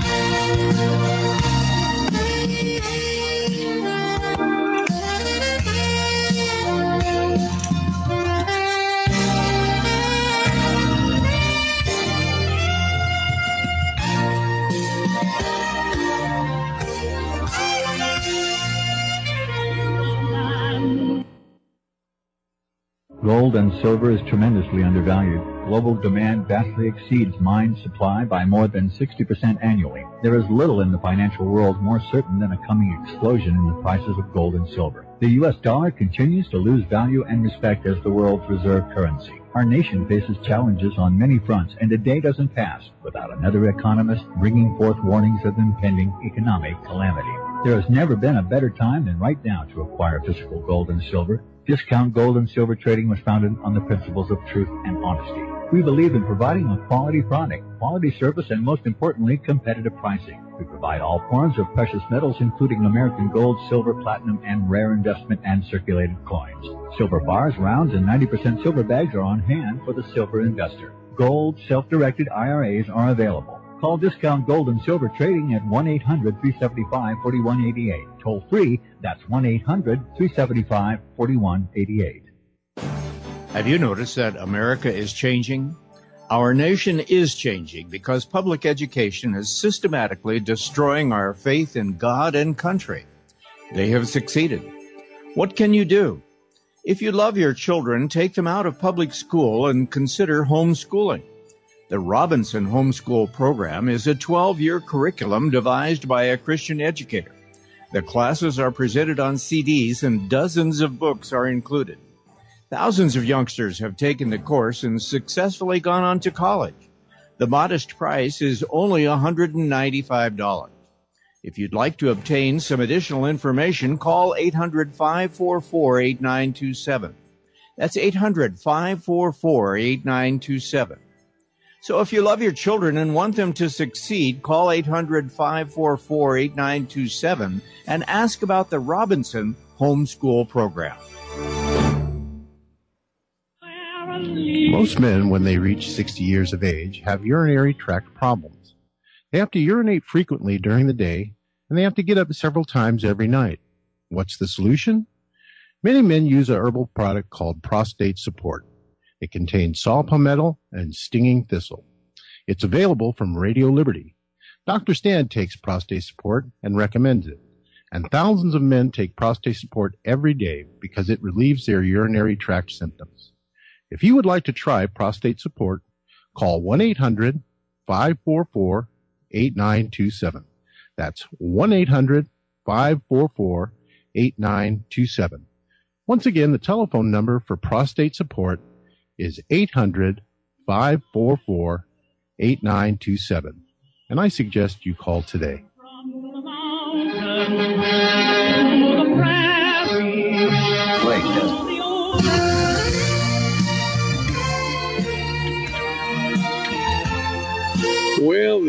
Gold and silver is tremendously undervalued. Global demand vastly exceeds mine supply by more than sixty percent annually. There is little in the financial world more certain than a coming explosion in the prices of gold and silver. The U S dollar continues to lose value and respect as the world's reserve currency. Our nation faces challenges on many fronts, and a day doesn't pass without another economist bringing forth warnings of impending economic calamity. There has never been a better time than right now to acquire physical gold and silver. Discount Gold and Silver Trading was founded on the principles of truth and honesty. We believe in providing a quality product, quality service, and most importantly, competitive pricing. We provide all forms of precious metals, including American gold, silver, platinum, and rare investment and circulated coins. Silver bars, rounds, and ninety percent silver bags are on hand for the silver investor. Gold self-directed I R As are available. Call Discount Gold and Silver Trading at one eight hundred, three seven five, four one eight eight. Toll free, that's one eight hundred, three seven five, four one eight eight. Have you noticed that America is changing? Our nation is changing because public education is systematically destroying our faith in God and country. They have succeeded. What can you do? If you love your children, take them out of public school and consider homeschooling. The Robinson Homeschool Program is a twelve-year curriculum devised by a Christian educator. The classes are presented on C Ds and dozens of books are included. Thousands of youngsters have taken the course and successfully gone on to college. The modest price is only one hundred ninety-five dollars. If you'd like to obtain some additional information, call eight hundred, five four four, eight nine two seven. That's eight hundred, five four four, eight nine two seven. So if you love your children and want them to succeed, call eight hundred, five four four, eight nine two seven and ask about the Robinson Homeschool Program. Most men, when they reach sixty years of age, have urinary tract problems. They have to urinate frequently during the day, and they have to get up several times every night. What's the solution? Many men use a herbal product called Prostate Support. It contains saw palmetto and stinging thistle. It's available from Radio Liberty. Doctor Stan takes Prostate Support and recommends it. And thousands of men take Prostate Support every day because it relieves their urinary tract symptoms. If you would like to try Prostate Support, call one eight hundred, five four four, eight nine two seven. That's one eight hundred, five four four, eight nine two seven. Once again, the telephone number for Prostate Support is eight hundred, five four four, eight nine two seven. And I suggest you call today. Well,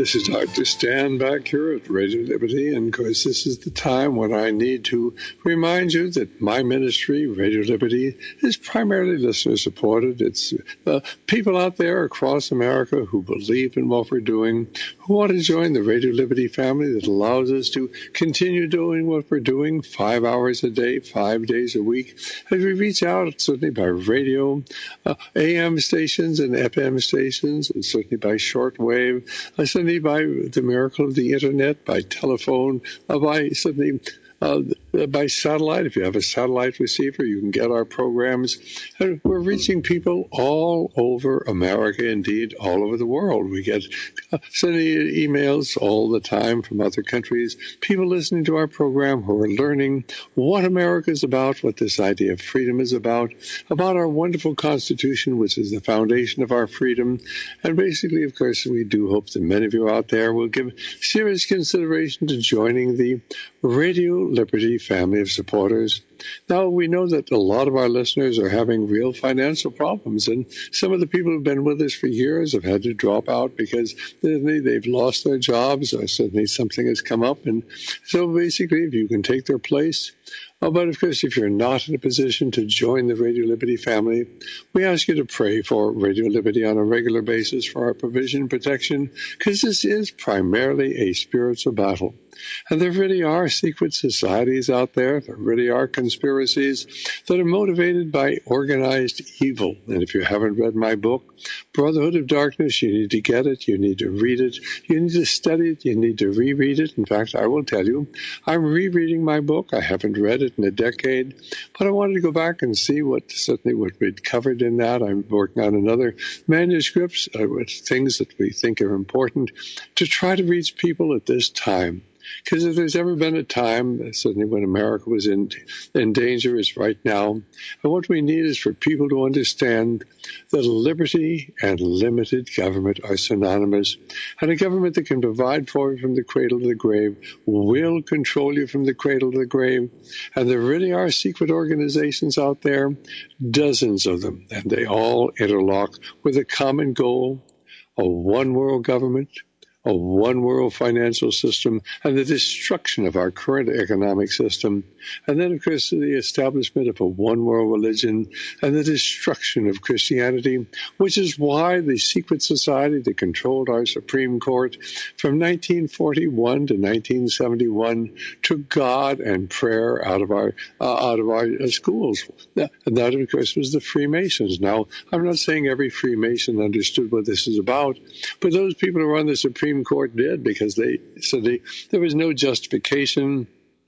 This is Doctor Stan back here at Radio Liberty, and of course this is the time when I need to remind you that my ministry, Radio Liberty, is primarily listener-supported. It's uh, people out there across America who believe in what we're doing, who want to join the Radio Liberty family that allows us to continue doing what we're doing five hours a day, five days a week. And we reach out certainly by radio, uh, A M stations and F M stations, and certainly by shortwave, uh, certainly by the miracle of the Internet, by telephone, uh, by certainly uh, by satellite. If you have a satellite receiver, you can get our programs. And we're reaching people all over America, indeed, all over the world. We get uh, sending emails all the time from other countries, people listening to our program who are learning what America is about, what this idea of freedom is about, about our wonderful Constitution, which is the foundation of our freedom. And basically, of course, we do hope that many of you out there will give serious consideration to joining the Radio Liberty family of supporters. Now, we know that a lot of our listeners are having real financial problems, and some of the people who've been with us for years have had to drop out because they've lost their jobs, or suddenly something has come up. And so basically, if you can take their place, oh, but of course, if you're not in a position to join the Radio Liberty family, we ask you to pray for Radio Liberty on a regular basis for our provision and protection, because this is primarily a spiritual battle. And there really are secret societies out there. There really are conspiracies that are motivated by organized evil. And if you haven't read my book, Brotherhood of Darkness, you need to get it. You need to read it. You need to study it. You need to reread it. In fact, I will tell you, I'm rereading my book. I haven't read it in a decade, but I wanted to go back and see what certainly what we'd covered in that. I'm working on another manuscripts uh, with things that we think are important to try to reach people at this time. Because if there's ever been a time, certainly when America was in, in danger, is right now. And what we need is for people to understand that liberty and limited government are synonymous. And a government that can provide for you from the cradle to the grave will control you from the cradle to the grave. And there really are secret organizations out there, dozens of them, and they all interlock with a common goal, a one-world government, a one-world financial system, and the destruction of our current economic system. And then, of course, the establishment of a one-world religion and the destruction of Christianity, which is why the secret society that controlled our Supreme Court from nineteen forty-one to nineteen seventy-one took God and prayer out of our uh, out of our uh, schools. And that, of course, was the Freemasons. Now, I'm not saying every Freemason understood what this is about, but those people who were on the Supreme Court did, because they said they, there was no justification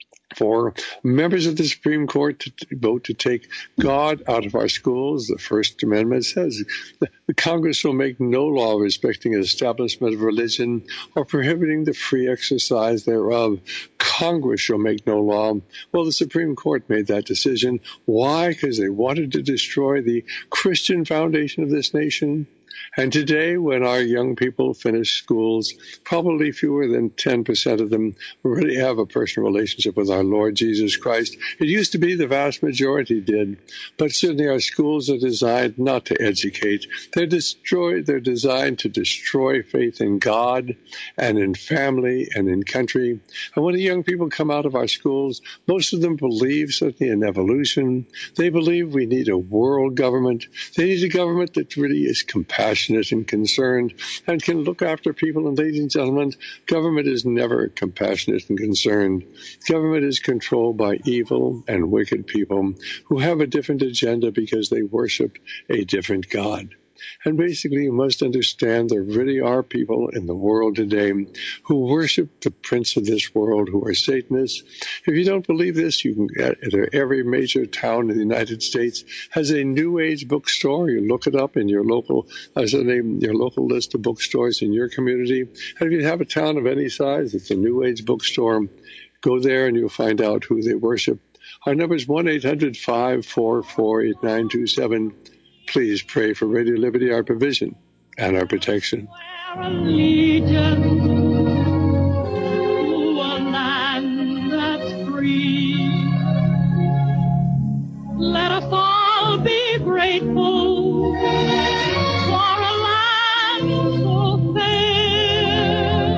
for members of the Supreme Court to vote to take God out of our schools. The First Amendment says the Congress will make no law respecting the establishment of religion or prohibiting the free exercise thereof. Congress shall make no law. Well, the Supreme Court made that decision. Why? Because they wanted to destroy the Christian foundation of this nation. And today, when our young people finish schools, probably fewer than ten percent of them really have a personal relationship with our Lord Jesus Christ. It used to be the vast majority did, but certainly our schools are designed not to educate. They're destroyed. They're designed to destroy faith in God and in family and in country. And when the young people come out of our schools, most of them believe certainly in evolution. They believe we need a world government. They need a government that really is compassionate and concerned and can look after people. And ladies and gentlemen, government is never compassionate and concerned. Government is controlled by evil and wicked people who have a different agenda because they worship a different God. And basically, you must understand there really are people in the world today who worship the prince of this world, who are Satanists. If you don't believe this, you can get every major town in the United States has a New Age bookstore. You look it up in your local, as a name, your local list of bookstores in your community. And if you have a town of any size, it's a New Age bookstore. Go there and you'll find out who they worship. Our number is one eight hundred, five four four, eight nine two seven. Please pray for Radio Liberty, our provision and our protection. Let us all be grateful for a land so fair.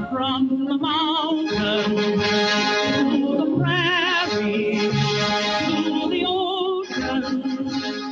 from the mountain to the prairie to the ocean.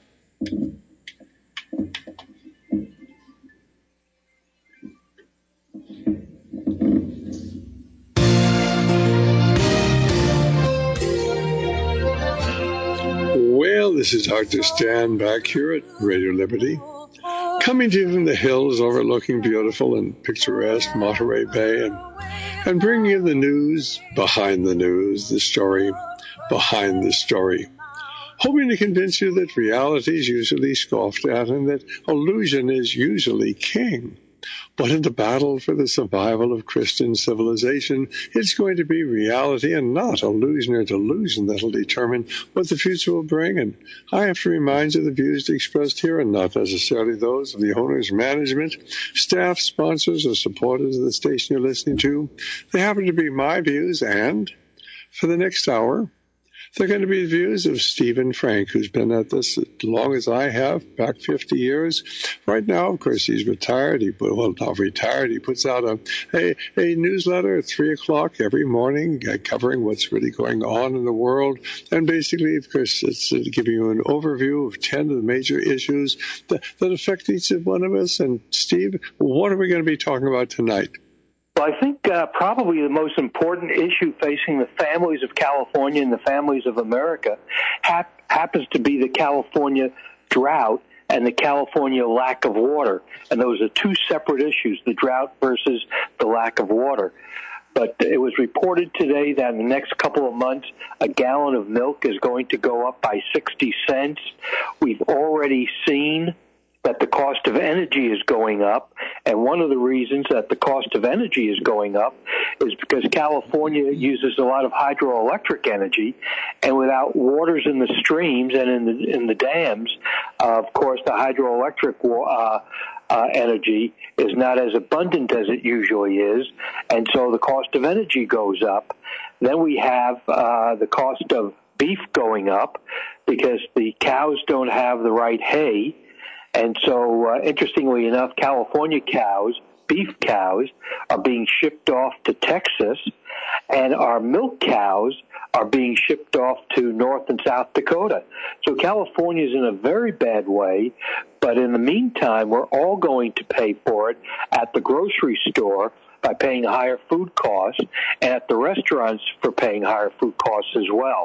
Well, this is Doctor Stan back here at Radio Liberty, coming to you from the hills overlooking beautiful and picturesque Monterey Bay, and, and bringing you the news behind the news, the story behind the story, hoping to convince you that reality is usually scoffed at and that illusion is usually king. But in the battle for the survival of Christian civilization, it's going to be reality and not illusion or delusion that'll determine what the future will bring. And I have to remind you the views expressed here are not necessarily those of the owner's management, staff, sponsors, or supporters of the station you're listening to. They happen to be my views, and for the next hour, they're going to be the views of Stephen Frank, who's been at this as long as I have, back fifty years. Right now, of course, he's retired. He, well, not retired. He puts out a, a, a newsletter at three o'clock every morning uh, covering what's really going on in the world. And basically, of course, it's uh, giving you an overview of ten of the major issues that, that affect each one of us. And, Steve, what are we going to be talking about tonight? Well, I think uh, probably the most important issue facing the families of California and the families of America hap- happens to be the California drought and the California lack of water. And those are two separate issues, the drought versus the lack of water. But it was reported today that in the next couple of months, a gallon of milk is going to go up by sixty cents. We've already seen that the cost of energy is going up, and one of the reasons that the cost of energy is going up is because California uses a lot of hydroelectric energy, and without waters in the streams and in the in the dams, uh, of course, the hydroelectric uh, uh, energy is not as abundant as it usually is, and so the cost of energy goes up. Then we have uh, the cost of beef going up because the cows don't have the right hay. And so, uh, interestingly enough, California cows, beef cows, are being shipped off to Texas, and our milk cows are being shipped off to North and South Dakota. So California is in a very bad way, but in the meantime, we're all going to pay for it at the grocery store by paying higher food costs, and at the restaurants for paying higher food costs as well.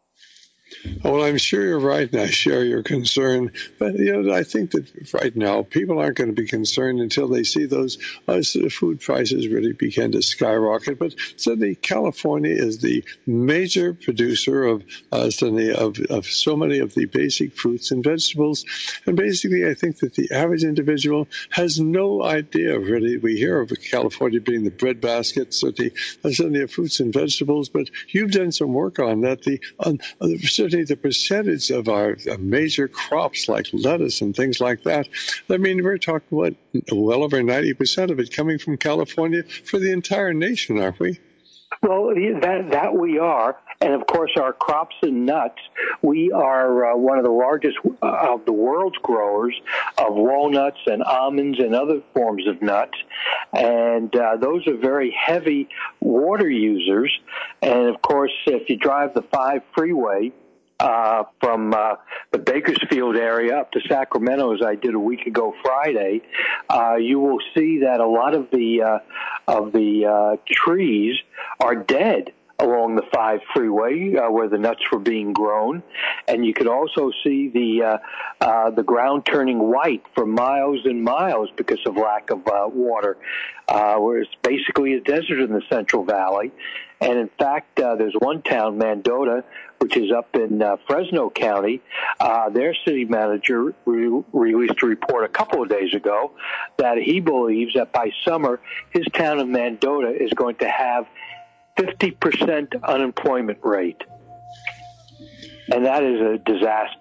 Well, I'm sure you're right, and I share your concern. But, you know, I think that right now people aren't going to be concerned until they see those uh, food prices really begin to skyrocket. But certainly California is the major producer of, uh, certainly of, of so many of the basic fruits and vegetables. And basically, I think that the average individual has no idea, really. We hear of California being the breadbasket, certainly, uh, certainly of fruits and vegetables. But you've done some work on that. The um, certainly the percentage of our major crops like lettuce and things like that, I mean, we're talking, what, well over ninety percent of it coming from California for the entire nation, aren't we? Well, that, that we are. And, of course, our crops and nuts, we are uh, one of the largest uh, of the world's growers of walnuts and almonds and other forms of nuts. And uh, those are very heavy water users. And, of course, if you drive the five freeway, Uh, from uh, the Bakersfield area up to Sacramento, as I did a week ago Friday, uh, you will see that a lot of the uh, of the uh, trees are dead along the five freeway uh, where the nuts were being grown, and you could also see the uh, uh, the ground turning white for miles and miles because of lack of uh, water, uh, where it's basically a desert in the Central Valley. And in fact, uh, there's one town, Mendota, which is up in uh, Fresno County. Uh, their city manager re- released a report a couple of days ago that he believes that by summer, his town of Mendota is going to have fifty percent unemployment rate. And that is a disaster.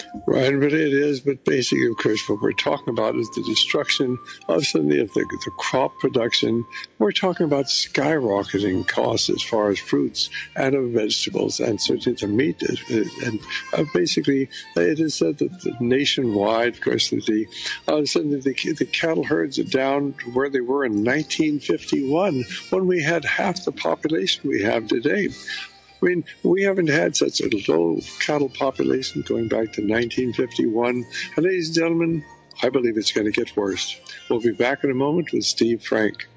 Right, but it is. But basically, of course, what we're talking about is the destruction of suddenly of the, the crop production. We're talking about skyrocketing costs as far as fruits and of vegetables, and certainly the meat. And uh, basically, it is said that the nationwide, of course, that the uh, suddenly the, the cattle herds are down to where they were in nineteen fifty-one, when we had half the population we have today. I mean, we haven't had such a low cattle population going back to nineteen fifty-one. And ladies and gentlemen, I believe it's going to get worse. We'll be back in a moment with Steve Frank.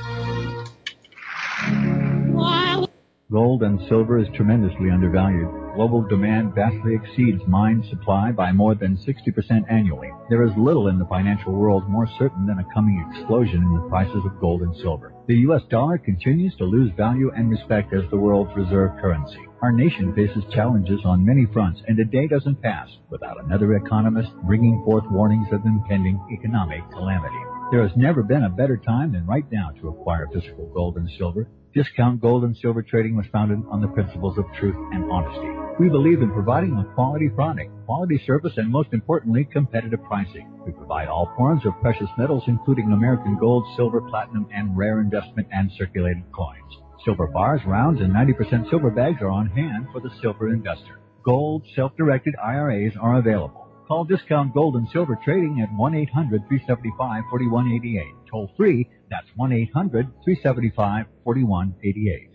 Gold and silver is tremendously undervalued. Global demand vastly exceeds mine supply by more than sixty percent annually. There is little in the financial world more certain than a coming explosion in the prices of gold and silver. The U S dollar continues to lose value and respect as the world's reserve currency. Our nation faces challenges on many fronts, and a day doesn't pass without another economist bringing forth warnings of impending economic calamity. There has never been a better time than right now to acquire physical gold and silver. Discount Gold and Silver Trading was founded on the principles of truth and honesty. We believe in providing a quality product, quality service, and most importantly, competitive pricing. We provide all forms of precious metals, including American gold, silver, platinum, and rare investment and circulated coins. Silver bars, rounds, and ninety percent silver bags are on hand for the silver investor. Gold, self-directed I R As are available. Call Discount Gold and Silver Trading at one eight hundred, three seven five, four one eight eight. Toll free, that's one eight hundred, three seven five, four one eight eight.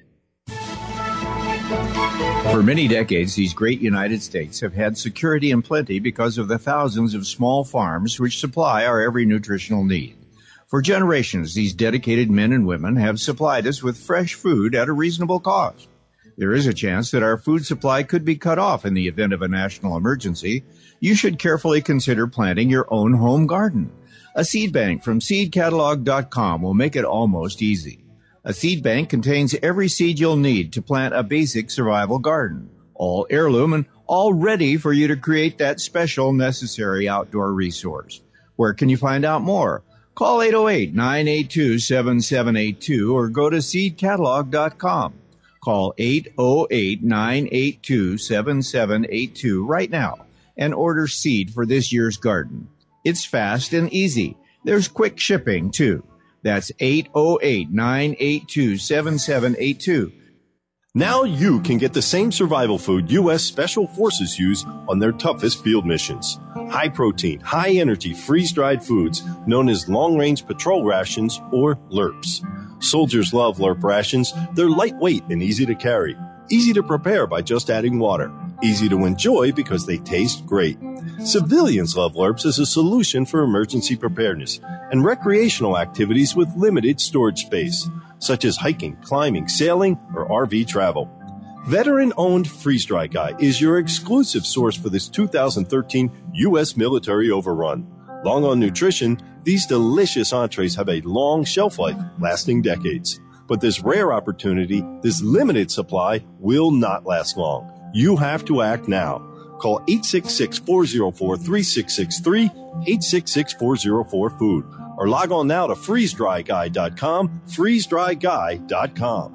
For many decades, these great United States have had security and plenty because of the thousands of small farms which supply our every nutritional need. For generations, these dedicated men and women have supplied us with fresh food at a reasonable cost. There is a chance that our food supply could be cut off in the event of a national emergency. You should carefully consider planting your own home garden. A seed bank from seed catalog dot com will make it almost easy. A seed bank contains every seed you'll need to plant a basic survival garden, all heirloom and all ready for you to create that special necessary outdoor resource. Where can you find out more? Call eight oh eight, nine eight two, seven seven eight two or go to seed catalog dot com. Call eight oh eight, nine eight two, seven seven eight two right now and order seed for this year's garden. It's fast and easy. There's quick shipping, too. That's eight oh eight, nine eight two, seven seven eight two. Now you can get the same survival food U S Special Forces use on their toughest field missions. High protein, high energy, freeze-dried foods known as long-range patrol rations or L R Ps. Soldiers love L R P rations. They're lightweight and easy to carry. Easy to prepare by just adding water. Easy to enjoy because they taste great. Civilians love L R Ps as a solution for emergency preparedness and recreational activities with limited storage space, such as hiking, climbing, sailing, or R V travel. Veteran-owned Freeze Dry Guy is your exclusive source for this two thousand thirteen U S military overrun. Long on nutrition, these delicious entrees have a long shelf life, lasting decades. But this rare opportunity, this limited supply, will not last long. You have to act now. Call eight six six, four oh four, three six six three, eight six six, four oh four, food, or log on now to freeze dry guy dot com, freeze dry guy dot com.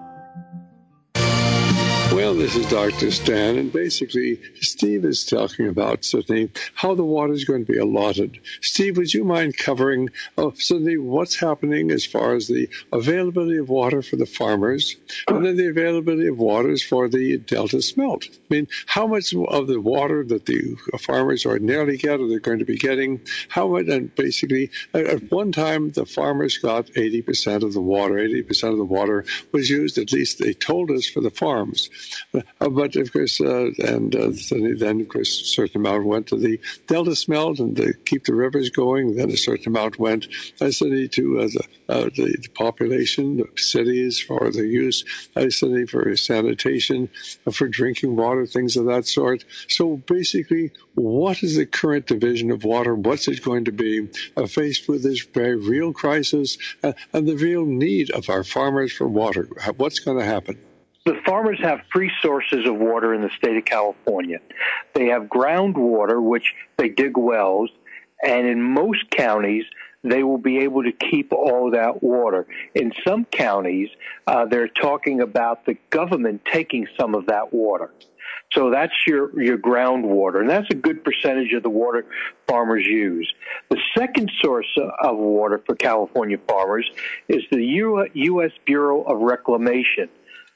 Well, this is Doctor Stan, and basically Steve is talking about certainly how the water is going to be allotted. Steve, would you mind covering uh, certainly what's happening as far as the availability of water for the farmers, and then the availability of waters for the Delta smelt? I mean, how much of the water that the farmers ordinarily get are they going to be getting? How much? And basically, at one time, the farmers got eighty percent of the water. eighty percent of the water was used, at least they told us, for the farms. Uh, but of course, uh, and uh, then of course, a certain amount went to the Delta smelt and to keep the rivers going. Then a certain amount went, I said, to uh, the, uh, the, the population, the cities for their use. I said for sanitation, uh, for drinking water, things of that sort. So basically, what is the current division of water? What's it going to be uh, faced with this very real crisis uh, and the real need of our farmers for water? What's going to happen? The farmers have three sources of water in the state of California. They have groundwater, which they dig wells, and in most counties, they will be able to keep all that water. In some counties, uh, they're talking about the government taking some of that water. So that's your, your groundwater, and that's a good percentage of the water farmers use. The second source of water for California farmers is the U S Bureau of Reclamation.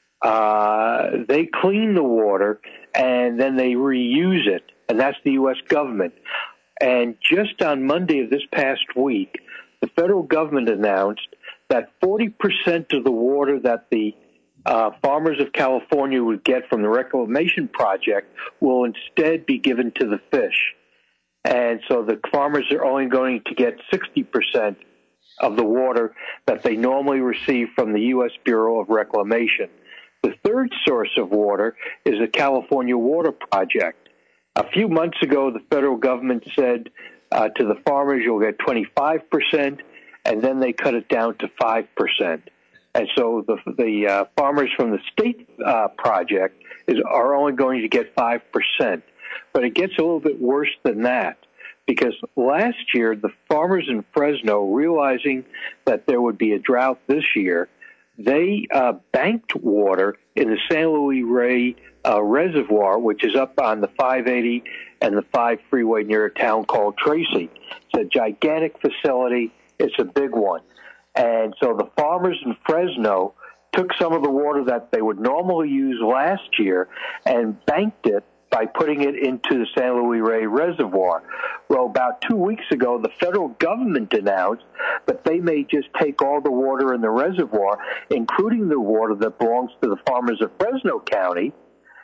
Uh, they clean the water, and then they reuse it, and that's the U S government. And just on Monday of this past week, the federal government announced that forty percent of the water that the uh, farmers of California would get from the reclamation project will instead be given to the fish. And so the farmers are only going to get sixty percent of the water that they normally receive from the U S Bureau of Reclamation. The third source of water is the California Water Project. A few months ago, the federal government said uh, to the farmers, you'll get twenty-five percent, and then they cut it down to five percent. And so the, the uh, farmers from the state uh, project is, are only going to get five percent. But it gets a little bit worse than that, because last year, the farmers in Fresno, realizing that there would be a drought this year, they uh, banked water in the San Luis Rey uh, Reservoir, which is up on the five eighty and the five freeway near a town called Tracy. It's a gigantic facility. It's a big one. And so the farmers in Fresno took some of the water that they would normally use last year and banked it by putting it into the San Luis Rey Reservoir. Well, about two weeks ago, the federal government announced that they may just take all the water in the reservoir, including the water that belongs to the farmers of Fresno County,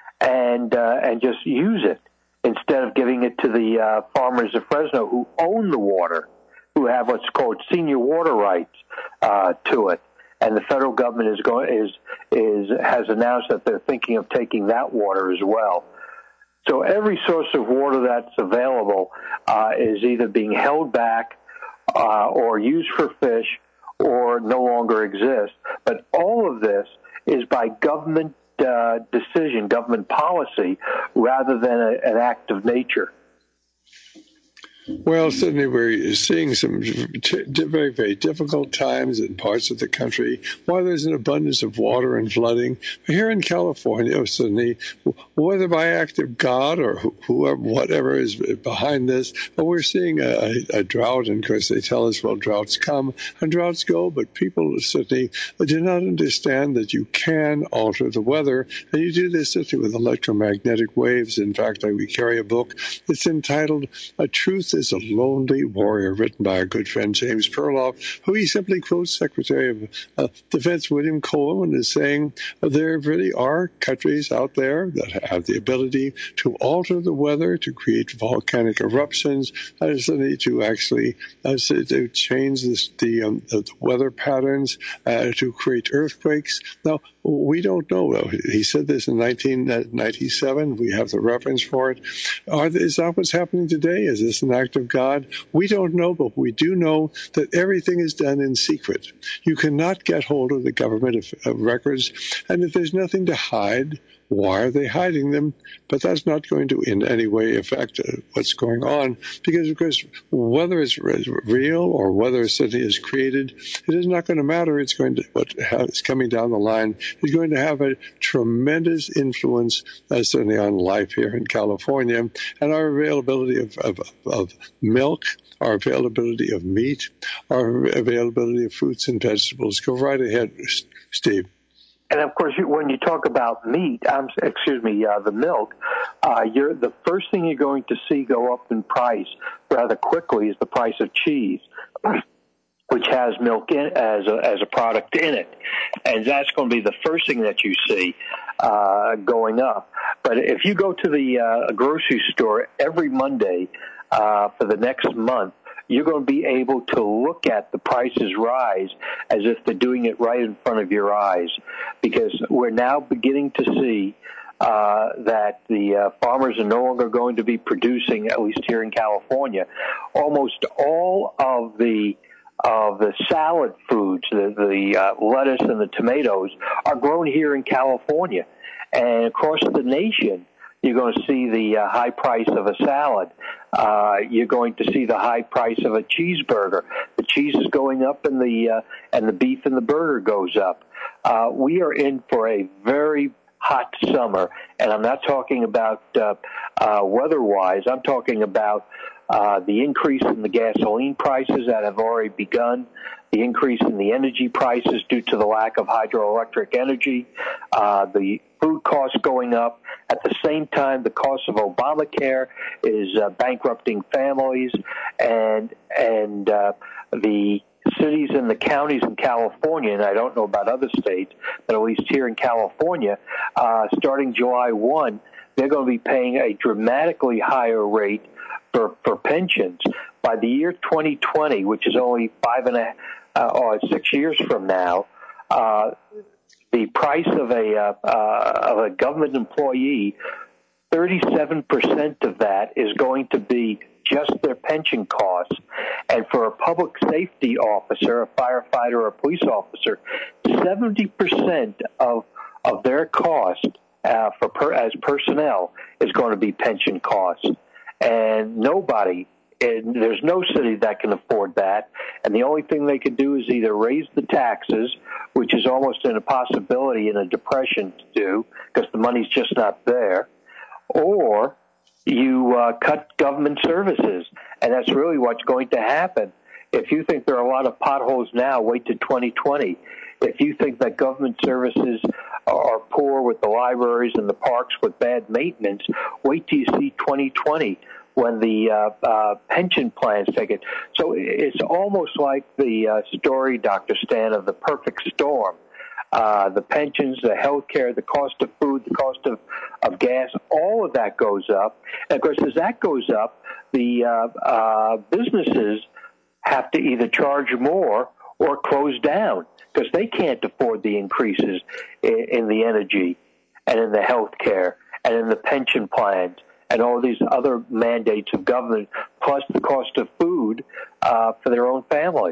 and uh, and just use it instead of giving it to the uh, farmers of Fresno who own the water, who have what's called senior water rights uh, to it. And the federal government is going is is has announced that they're thinking of taking that water as well. So every source of water that's available uh, is either being held back uh, or used for fish or no longer exists. But all of this is by government uh, decision, government policy, rather than a, an act of nature. Well, certainly we're seeing some t- very, very difficult times in parts of the country. While there's an abundance of water and flooding, here in California, certainly, whether by act of God or whoever, whatever is behind this, but we're seeing a, a drought. And of course, they tell us, well, droughts come and droughts go, but people certainly do not understand that you can alter the weather, and you do this certainly with electromagnetic waves. In fact, I, we carry a book that's entitled "A Truth is a Lonely Warrior," written by our good friend James Perloff, who he simply quotes Secretary of uh, Defense William Coleman as saying, there really are countries out there that have the ability to alter the weather, to create volcanic eruptions, and to actually uh, to change this, the, um, the weather patterns, uh, to create earthquakes. Now, we don't know. He said this in nineteen ninety-seven. We have the reference for it. Are, is that what's happening today? Is this an act of God? We don't know, but we do know that everything is done in secret. You cannot get hold of the government of, of records, and if there's nothing to hide, why are they hiding them? But that's not going to in any way affect uh, what's going on, because, of course, whether it's real or whether a city is created, it is not going to matter. It's going to, what is coming down the line is going to have a tremendous influence, uh, certainly on life here in California, and our availability of, of, of milk, our availability of meat, our availability of fruits and vegetables. Go right ahead, Steve. And of course, when you talk about meat, um, excuse me, uh, the milk, uh, you're, the first thing you're going to see go up in price rather quickly is the price of cheese, which has milk in, as a, as a product in it, and that's going to be the first thing that you see uh, going up. But if you go to the uh, grocery store every Monday uh, for the next month, you're going to be able to look at the prices rise as if they're doing it right in front of your eyes, because we're now beginning to see uh, that the uh, farmers are no longer going to be producing, at least here in California, almost all of the of the salad foods, the, the uh, lettuce and the tomatoes, are grown here in California. And across the nation, you're going to see the uh, high price of a salad. Uh, you're going to see the high price of a cheeseburger. The cheese is going up, and the uh, and the beef and the burger goes up. Uh, we are in for a very hot summer. And I'm not talking about uh, uh, weather-wise. I'm talking about uh, the increase in the gasoline prices that have already begun, the increase in the energy prices due to the lack of hydroelectric energy, uh, the food costs going up. At the same time, the cost of Obamacare is uh, bankrupting families, and and uh, the cities and the counties in California, and I don't know about other states, but at least here in California, uh, starting July first, they're going to be paying a dramatically higher rate for, for pensions. By the year twenty twenty, which is only five and a uh, or six years from now, uh, the price of a uh, uh, of a government employee, thirty-seven percent of that is going to be just their pension costs. And for a public safety officer, a firefighter, or a police officer, seventy percent of of their cost uh, for per, as personnel is going to be pension costs. And nobody, and there's no city that can afford that. And the only thing they can do is either raise the taxes, which is almost an impossibility in a depression to do because the money's just not there, or you uh, cut government services, and that's really what's going to happen. If you think there are a lot of potholes now, wait till twenty twenty. If you think that government services are poor with the libraries and the parks with bad maintenance, wait till you see twenty twenty when the uh, uh, pension plans take it. So it's almost like the uh, story, Doctor Stan, of the perfect storm. Uh, the pensions, the health care, the cost of food, the cost of, of gas, all of that goes up. And, of course, as that goes up, the uh, uh, businesses have to either charge more or close down because they can't afford the increases in, in the energy and in the health care and in the pension plans and all these other mandates of government, plus the cost of food uh, for their own family.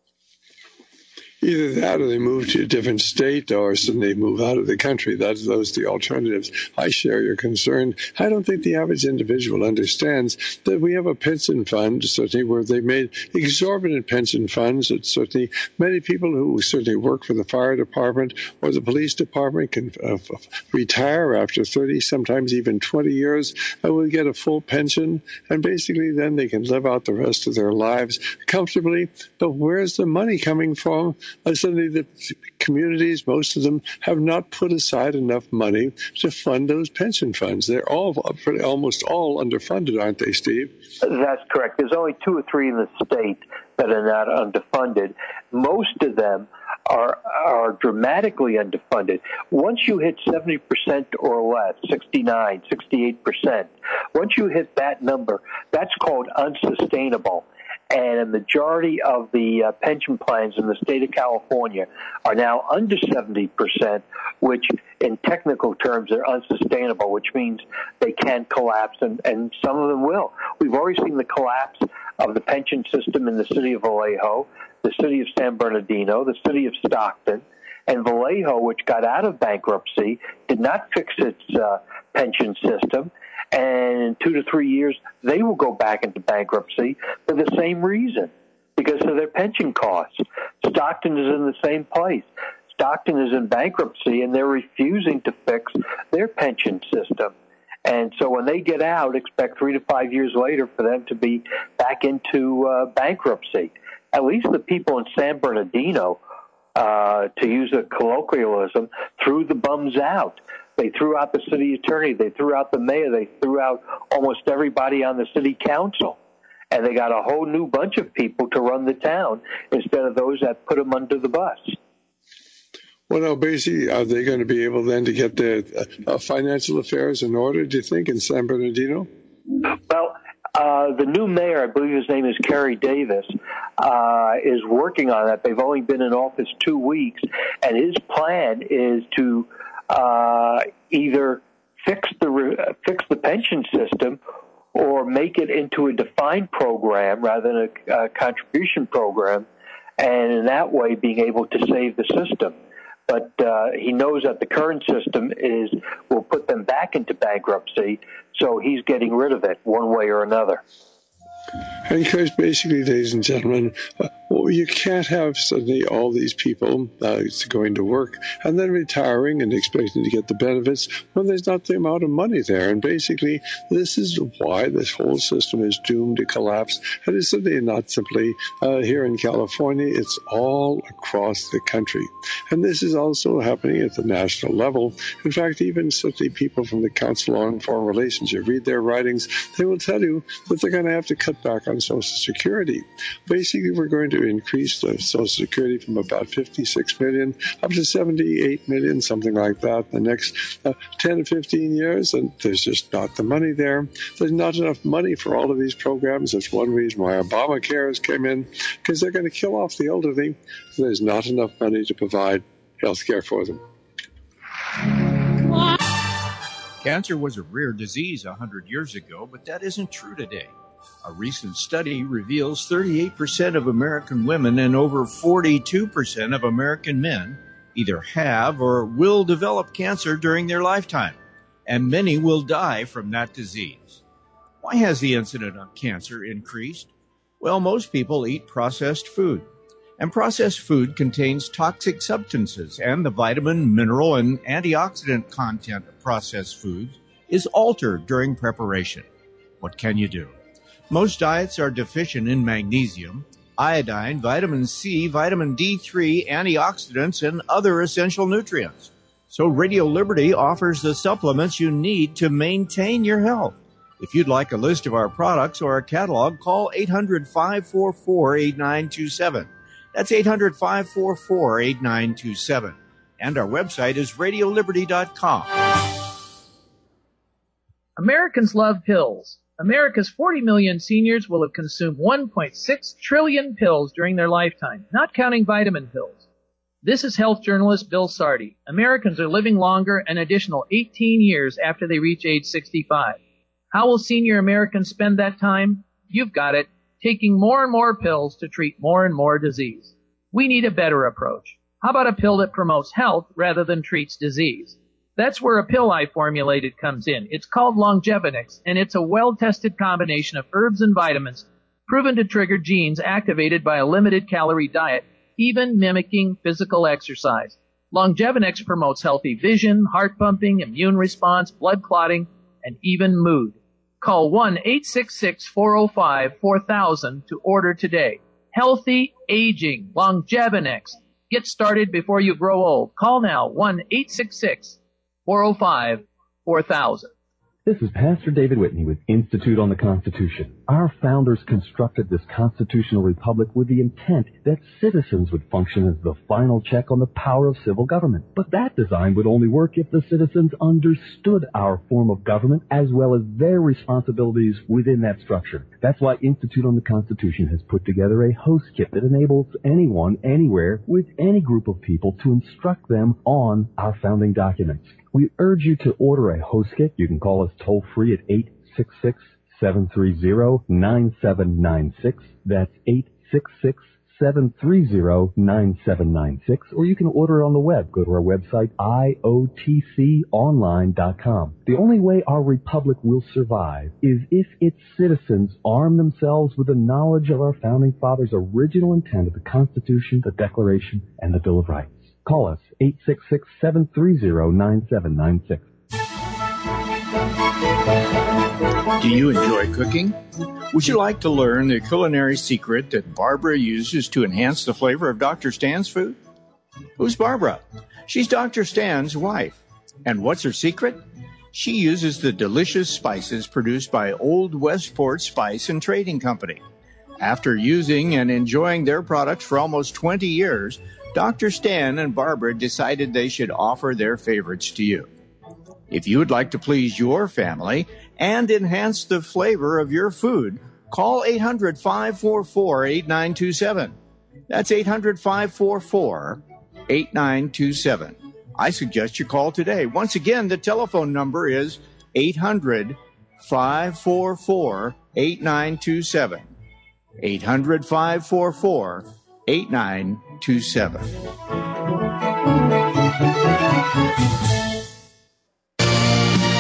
Either that or they move to a different state or suddenly move out of the country. That's those are the alternatives. I share your concern. I don't think the average individual understands that we have a pension fund, certainly, where they made exorbitant pension funds. That certainly many people who certainly work for the fire department or the police department can uh, retire after thirty, sometimes even twenty years, and will get a full pension. And basically then they can live out the rest of their lives comfortably. But where's the money coming from? And suddenly the communities, most of them, have not put aside enough money to fund those pension funds. They're all almost all underfunded, aren't they, Steve? That's correct. There's only two or three in the state that are not underfunded. Most of them are are dramatically underfunded. Once you hit seventy percent or less, sixty-nine, sixty-eight percent, once you hit that number, that's called unsustainable. And a majority of the uh, pension plans in the state of California are now under seventy percent, which in technical terms are unsustainable, which means they can collapse, and, and some of them will. We've already seen the collapse of the pension system in the city of Vallejo, the city of San Bernardino, the city of Stockton. And Vallejo, which got out of bankruptcy, did not fix its uh, pension system. And in two to three years, they will go back into bankruptcy for the same reason, because of their pension costs. Stockton is in the same place. Stockton is in bankruptcy, and they're refusing to fix their pension system. And so when they get out, expect three to five years later for them to be back into uh, bankruptcy. At least the people in San Bernardino, uh, to use a colloquialism, threw the bums out. They threw out the city attorney. They threw out the mayor. They threw out almost everybody on the city council. And they got a whole new bunch of people to run the town instead of those that put them under the bus. Well, now, basically, are they going to be able then to get their uh, financial affairs in order, do you think, in San Bernardino? Well, uh, the new mayor, I believe his name is Kerry Davis, uh, is working on that. They've only been in office two weeks, and his plan is to Uh, either fix the re- fix the pension system or make it into a defined program rather than a, a contribution program, and in that way being able to save the system. But uh, he knows that the current system is will put them back into bankruptcy, so he's getting rid of it one way or another. And because basically, ladies and gentlemen, uh, well, you can't have suddenly all these people uh, going to work and then retiring and expecting to get the benefits when there's not the amount of money there. And basically, this is why this whole system is doomed to collapse. And it's certainly not simply uh, here in California, it's all across the country. And this is also happening at the national level. In fact, even certainly people from the Council on Foreign Relations, you read their writings, they will tell you that they're going to have to cut back on Social Security. Basically, we're going to increase the Social Security from about fifty-six million up to seventy-eight million, something like that, in the next uh, ten to fifteen years, and there's just not the money there. There's not enough money for all of these programs. That's one reason why Obamacare has come in, because they're going to kill off the elderly. So there's not enough money to provide health care for them. Cancer was a rare disease one hundred years ago, but that isn't true today. A recent study reveals thirty-eight percent of American women and over forty-two percent of American men either have or will develop cancer during their lifetime, and many will die from that disease. Why has the incidence of cancer increased? Well, most people eat processed food, and processed food contains toxic substances, and the vitamin, mineral, and antioxidant content of processed foods is altered during preparation. What can you do? Most diets are deficient in magnesium, iodine, vitamin C, vitamin D three, antioxidants, and other essential nutrients. So Radio Liberty offers the supplements you need to maintain your health. If you'd like a list of our products or a catalog, call eight hundred, five four four, eight nine two seven. That's eight hundred, five four four, eight nine two seven. And our website is radio liberty dot com. Americans love pills. America's forty million seniors will have consumed one point six trillion pills during their lifetime, not counting vitamin pills. This is health journalist Bill Sardi. Americans are living longer an additional eighteen years after they reach age sixty-five. How will senior Americans spend that time? You've got it, taking more and more pills to treat more and more disease. We need a better approach. How about a pill that promotes health rather than treats disease? That's where a pill I formulated comes in. It's called Longevinix, and it's a well-tested combination of herbs and vitamins proven to trigger genes activated by a limited calorie diet, even mimicking physical exercise. Longevinix promotes healthy vision, heart pumping, immune response, blood clotting, and even mood. Call one eight six six, four oh five, four thousand to order today. Healthy aging, Longevinix. Get started before you grow old. Call now, one eight six six, four oh five, four thousand. This is Pastor David Whitney with Institute on the Constitution. Our founders constructed this constitutional republic with the intent that citizens would function as the final check on the power of civil government. But that design would only work if the citizens understood our form of government as well as their responsibilities within that structure. That's why Institute on the Constitution has put together a host kit that enables anyone, anywhere, with any group of people to instruct them on our founding documents. We urge you to order a host kit. You can call us toll-free at eight six six, seven three zero, nine seven nine six. That's eight six six, seven three zero, nine seven nine six. Or you can order it on the web. Go to our website, I O T C online dot com. The only way our republic will survive is if its citizens arm themselves with the knowledge of our founding fathers' original intent of the Constitution, the Declaration, and the Bill of Rights. Call us, eight six six, seven three zero, nine seven nine six. Do you enjoy cooking? Would you like to learn the culinary secret that Barbara uses to enhance the flavor of Doctor Stan's food? Who's Barbara? She's Doctor Stan's wife. And what's her secret? She uses the delicious spices produced by Old Westport Spice and Trading Company. After using and enjoying their products for almost twenty years, Doctor Stan and Barbara decided they should offer their favorites to you. If you would like to please your family and enhance the flavor of your food, call eight hundred, five four four, eight nine two seven. That's eight hundred, five four four, eight nine two seven. I suggest you call today. Once again, the telephone number is eight hundred, five four four, eight nine two seven. eight hundred, five four four, eight nine two seven. Well,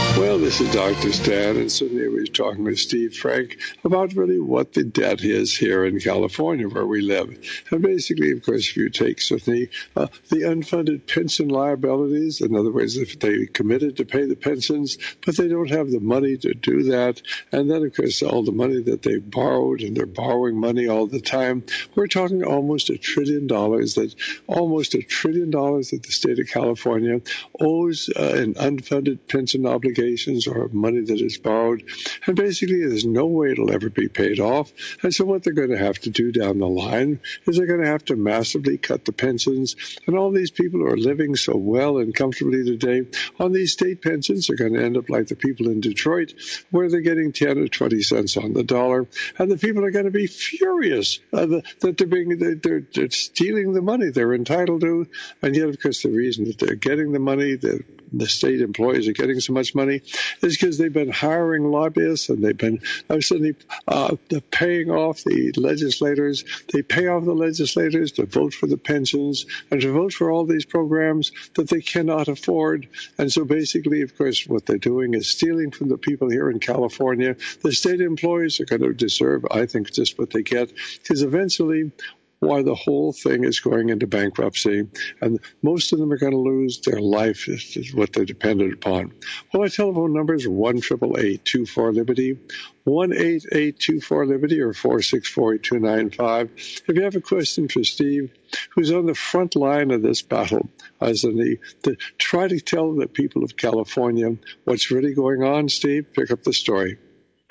this is Doctor Stan, and certainly we were talking with Steve Frank about really what the debt is here in California where we live. And basically, of course, if you take certainly uh, the unfunded pension liabilities, in other words, if they committed to pay the pensions, but they don't have the money to do that, and then, of course, all the money that they borrowed, and they're borrowing money all the time, we're talking almost a trillion dollars, that almost a trillion dollars that the state of California owes uh, in unfunded pension obligations or money that is borrowed. And basically, there's no way it'll ever be paid off. And so what they're going to have to do down the line is they're going to have to massively cut the pensions. And all these people who are living so well and comfortably today on these state pensions are going to end up like the people in Detroit, where they're getting ten or twenty cents on the dollar. And the people are going to be furious uh, that they're, being, they're, they're stealing the money they're entitled to. And yet, of course, the reason that they're getting the money, the the state employees are getting so much money is because they've been hiring lobbyists, and they've been uh, suddenly uh, paying off the legislators. They pay off the legislators to vote for the pensions and to vote for all these programs that they cannot afford. And so basically, of course, what they're doing is stealing from the people here in California. The state employees are going to deserve, I think, just what they get, because eventually why the whole thing is going into bankruptcy, and most of them are going to lose their life, is what they're dependent upon. Well, our telephone number is one eight eight eight, two four, Liberty, one eight eight eight, two four, Liberty, or four six four, two nine five. If you have a question for Steve, who's on the front line of this battle, as in the, the try to tell the people of California what's really going on, Steve, pick up the story.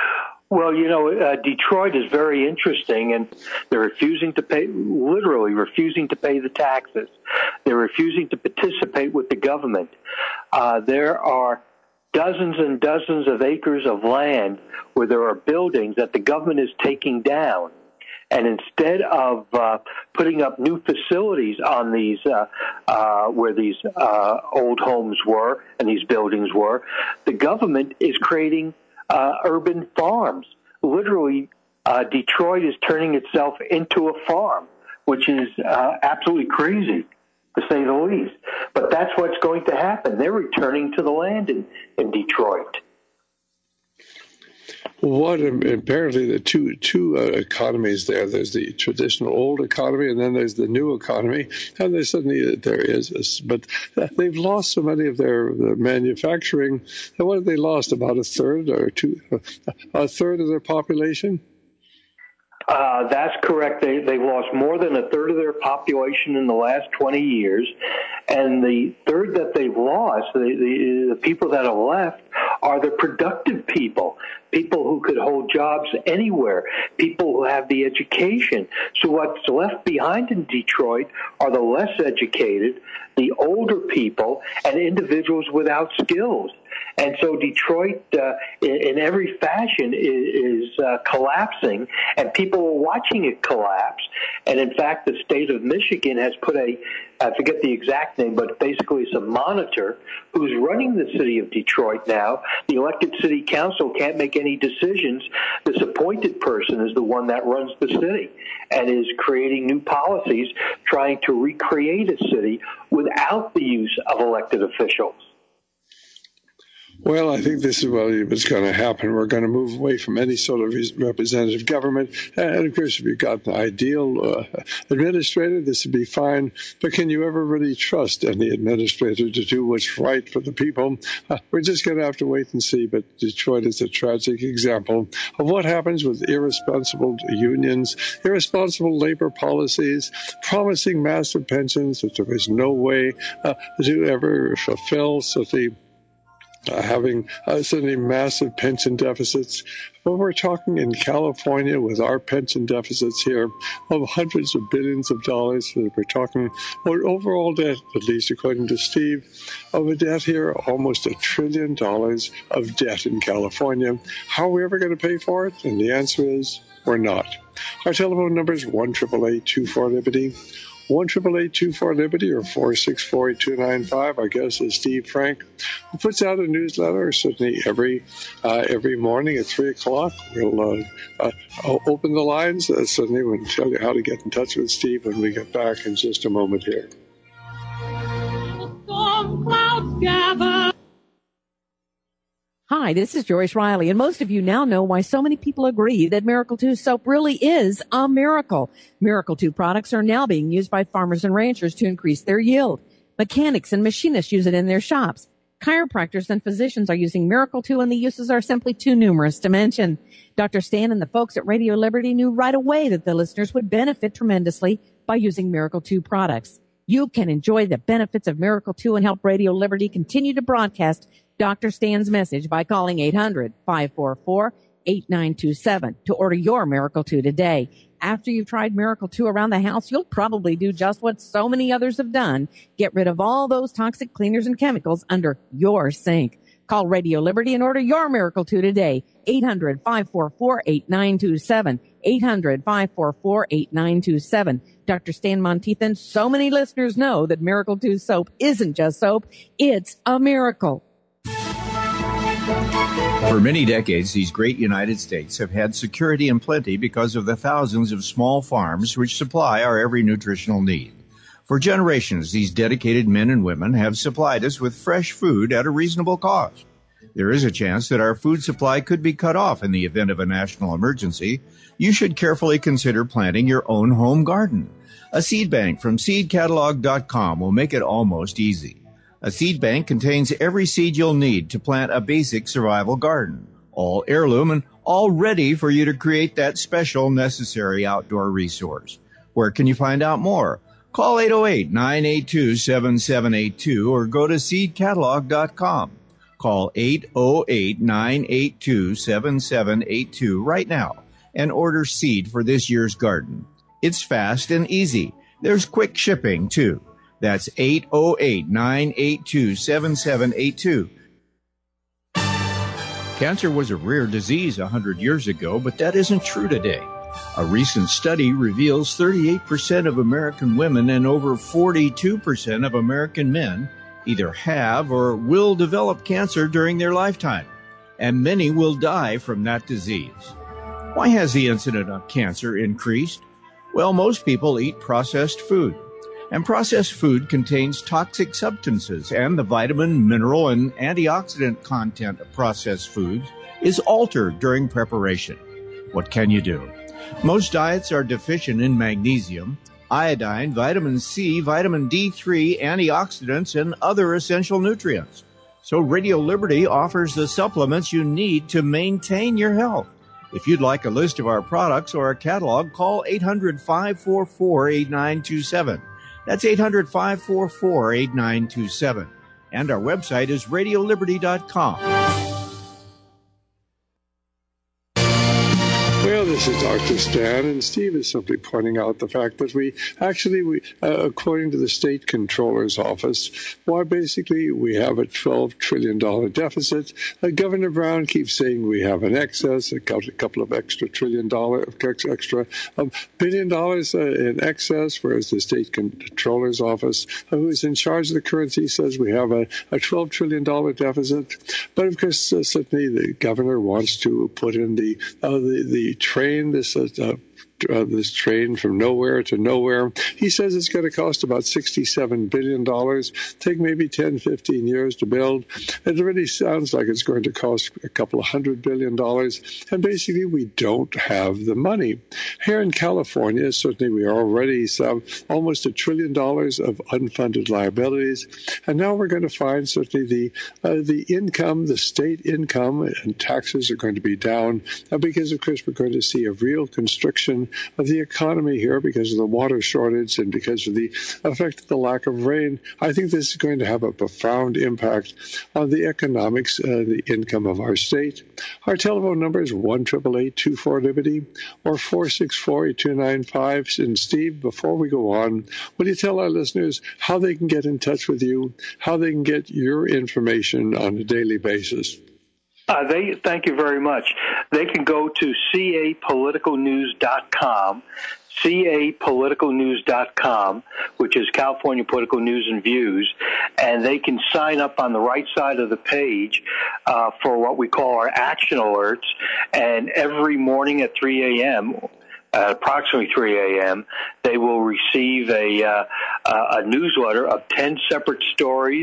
Well, you know, uh, Detroit is very interesting, and they're refusing to pay, literally refusing to pay the taxes. They're refusing to participate with the government. Uh, there are dozens and dozens of acres of land where there are buildings that the government is taking down. And instead of uh, putting up new facilities on these, uh, uh, where these uh, old homes were and these buildings were, the government is creating Uh, urban farms. Literally, uh, Detroit is turning itself into a farm, which is uh, absolutely crazy, to say the least. But that's what's going to happen. They're returning to the land in, in Detroit. What apparently the two two uh, economies there. There's the traditional old economy, and then there's the new economy. And there's suddenly there is, a, but they've lost so many of their, their manufacturing. And what have they lost? About a third or two, a third of their population. Uh, that's correct. They they lost more than a third of their population in the last twenty years, and the third that they've lost, the, the, the people that have left, are the productive people, people who could hold jobs anywhere, people who have the education. So what's left behind in Detroit are the less educated, the older people, and individuals without skills. And so Detroit, uh, in, in every fashion, is, is uh, collapsing, and people are watching it collapse. And in fact, the state of Michigan has put a, I forget the exact name, but basically it's a monitor who's running the city of Detroit now. The elected city council can't make any decisions. This appointed person is the one that runs the city and is creating new policies, trying to recreate a city without the use of elected officials. Well, I think this is what's going to happen. We're going to move away from any sort of representative government. And, of course, if you've got an ideal uh, administrator, this would be fine. But can you ever really trust any administrator to do what's right for the people? Uh, we're just going to have to wait and see. But Detroit is a tragic example of what happens with irresponsible unions, irresponsible labor policies, promising massive pensions that there is no way uh, to ever fulfill. So the Uh, having uh, suddenly massive pension deficits. But we're talking in California with our pension deficits here of hundreds of billions of dollars. We're talking about overall debt, at least according to Steve, of a debt here, almost a trillion dollars of debt in California. How are we ever going to pay for it? And the answer is we're not. Our telephone number is one eight eight eight, two four, Liberty. one eight eight eight, two four, Liberty, or four six four, two nine five. Our guest is Steve Frank, who puts out a newsletter certainly every uh, every morning at three o'clock. We'll uh, uh, open the lines. Uh, certainly we'll tell you how to get in touch with Steve when we get back in just a moment here. Storm clouds gather. Hi, this is Joyce Riley, and most of you now know why so many people agree that Miracle two soap really is a miracle. Miracle two products are now being used by farmers and ranchers to increase their yield. Mechanics and machinists use it in their shops. Chiropractors and physicians are using Miracle two, and the uses are simply too numerous to mention. Doctor Stan and the folks at Radio Liberty knew right away that the listeners would benefit tremendously by using Miracle two products. You can enjoy the benefits of Miracle two and help Radio Liberty continue to broadcast Doctor Stan's message by calling eight hundred, five four four, eight nine two seven to order your Miracle two today. After you've tried Miracle two around the house, you'll probably do just what so many others have done. Get rid of all those toxic cleaners and chemicals under your sink. Call Radio Liberty and order your Miracle two today. eight hundred, five four four, eight nine two seven. eight hundred, five four four, eight nine two seven. Doctor Stan Monteith, so many listeners know that Miracle two soap isn't just soap, it's a miracle. For many decades, these great United States have had security and plenty because of the thousands of small farms which supply our every nutritional need. For generations, these dedicated men and women have supplied us with fresh food at a reasonable cost. There is a chance that our food supply could be cut off in the event of a national emergency. You should carefully consider planting your own home garden. A seed bank from seed catalog dot com will make it almost easy. A seed bank contains every seed you'll need to plant a basic survival garden, all heirloom and all ready for you to create that special necessary outdoor resource. Where can you find out more? Call eight oh eight, nine eight two, seven seven eight two or go to seed catalog dot com. Call eight oh eight, nine eight two, seven seven eight two right now and order seed for this year's garden. It's fast and easy. There's quick shipping, too. That's eight oh eight, nine eight two, seven seven eight two. Cancer was a rare disease one hundred years ago, but that isn't true today. A recent study reveals thirty-eight percent of American women and over forty-two percent of American men either have or will develop cancer during their lifetime, and many will die from that disease. Why has the incidence of cancer increased? Well, most people eat processed food. And processed food contains toxic substances, and the vitamin, mineral, and antioxidant content of processed foods is altered during preparation. What can you do? Most diets are deficient in magnesium, iodine, vitamin C, vitamin D three, antioxidants, and other essential nutrients. So Radio Liberty offers the supplements you need to maintain your health. If you'd like a list of our products or a catalog, call eight hundred, five four four, eight nine two seven. That's eight hundred, five four four, eight nine two seven. And our website is radio liberty dot com. Well, this is Doctor Stan, and Steve is simply pointing out the fact that we actually, we, uh, according to the State Controller's Office, why basically we have a twelve trillion dollars deficit. Uh, Governor Brown keeps saying we have an excess, a couple of extra trillion dollars, extra um, billion dollars uh, in excess, whereas the State Controller's Office, uh, who is in charge of the currency, says we have a, a twelve trillion dollars deficit. But of course, uh, certainly the governor wants to put in the uh, the, the train, this uh, uh, uh, this train from nowhere to nowhere. He says it's going to cost about sixty-seven billion dollars, take maybe ten, fifteen years to build. It really sounds like it's going to cost a couple of hundred billion dollars, and basically we don't have the money. Here in California, certainly we already have almost a trillion dollars of unfunded liabilities, and now we're going to find certainly the uh, the income, the state income and taxes are going to be down uh, because, of course, we're going to see a real constriction of the economy here because of the water shortage and because of the effect of the lack of rain. I think this is going to have a profound impact on the economics, uh, the income of our state. Our telephone number is one eight eight eight, two four, Liberty or four six four, eight two nine five. And Steve, before we go on, will you tell our listeners how they can get in touch with you, how they can get your information on a daily basis? Uh, they thank you very much. They can go to c a political news dot com, c a political news dot com, which is California Political News and Views, and they can sign up on the right side of the page uh, for what we call our action alerts. And every morning at three a.m., Uh, at approximately three a.m., they will receive a, uh, a newsletter of ten separate stories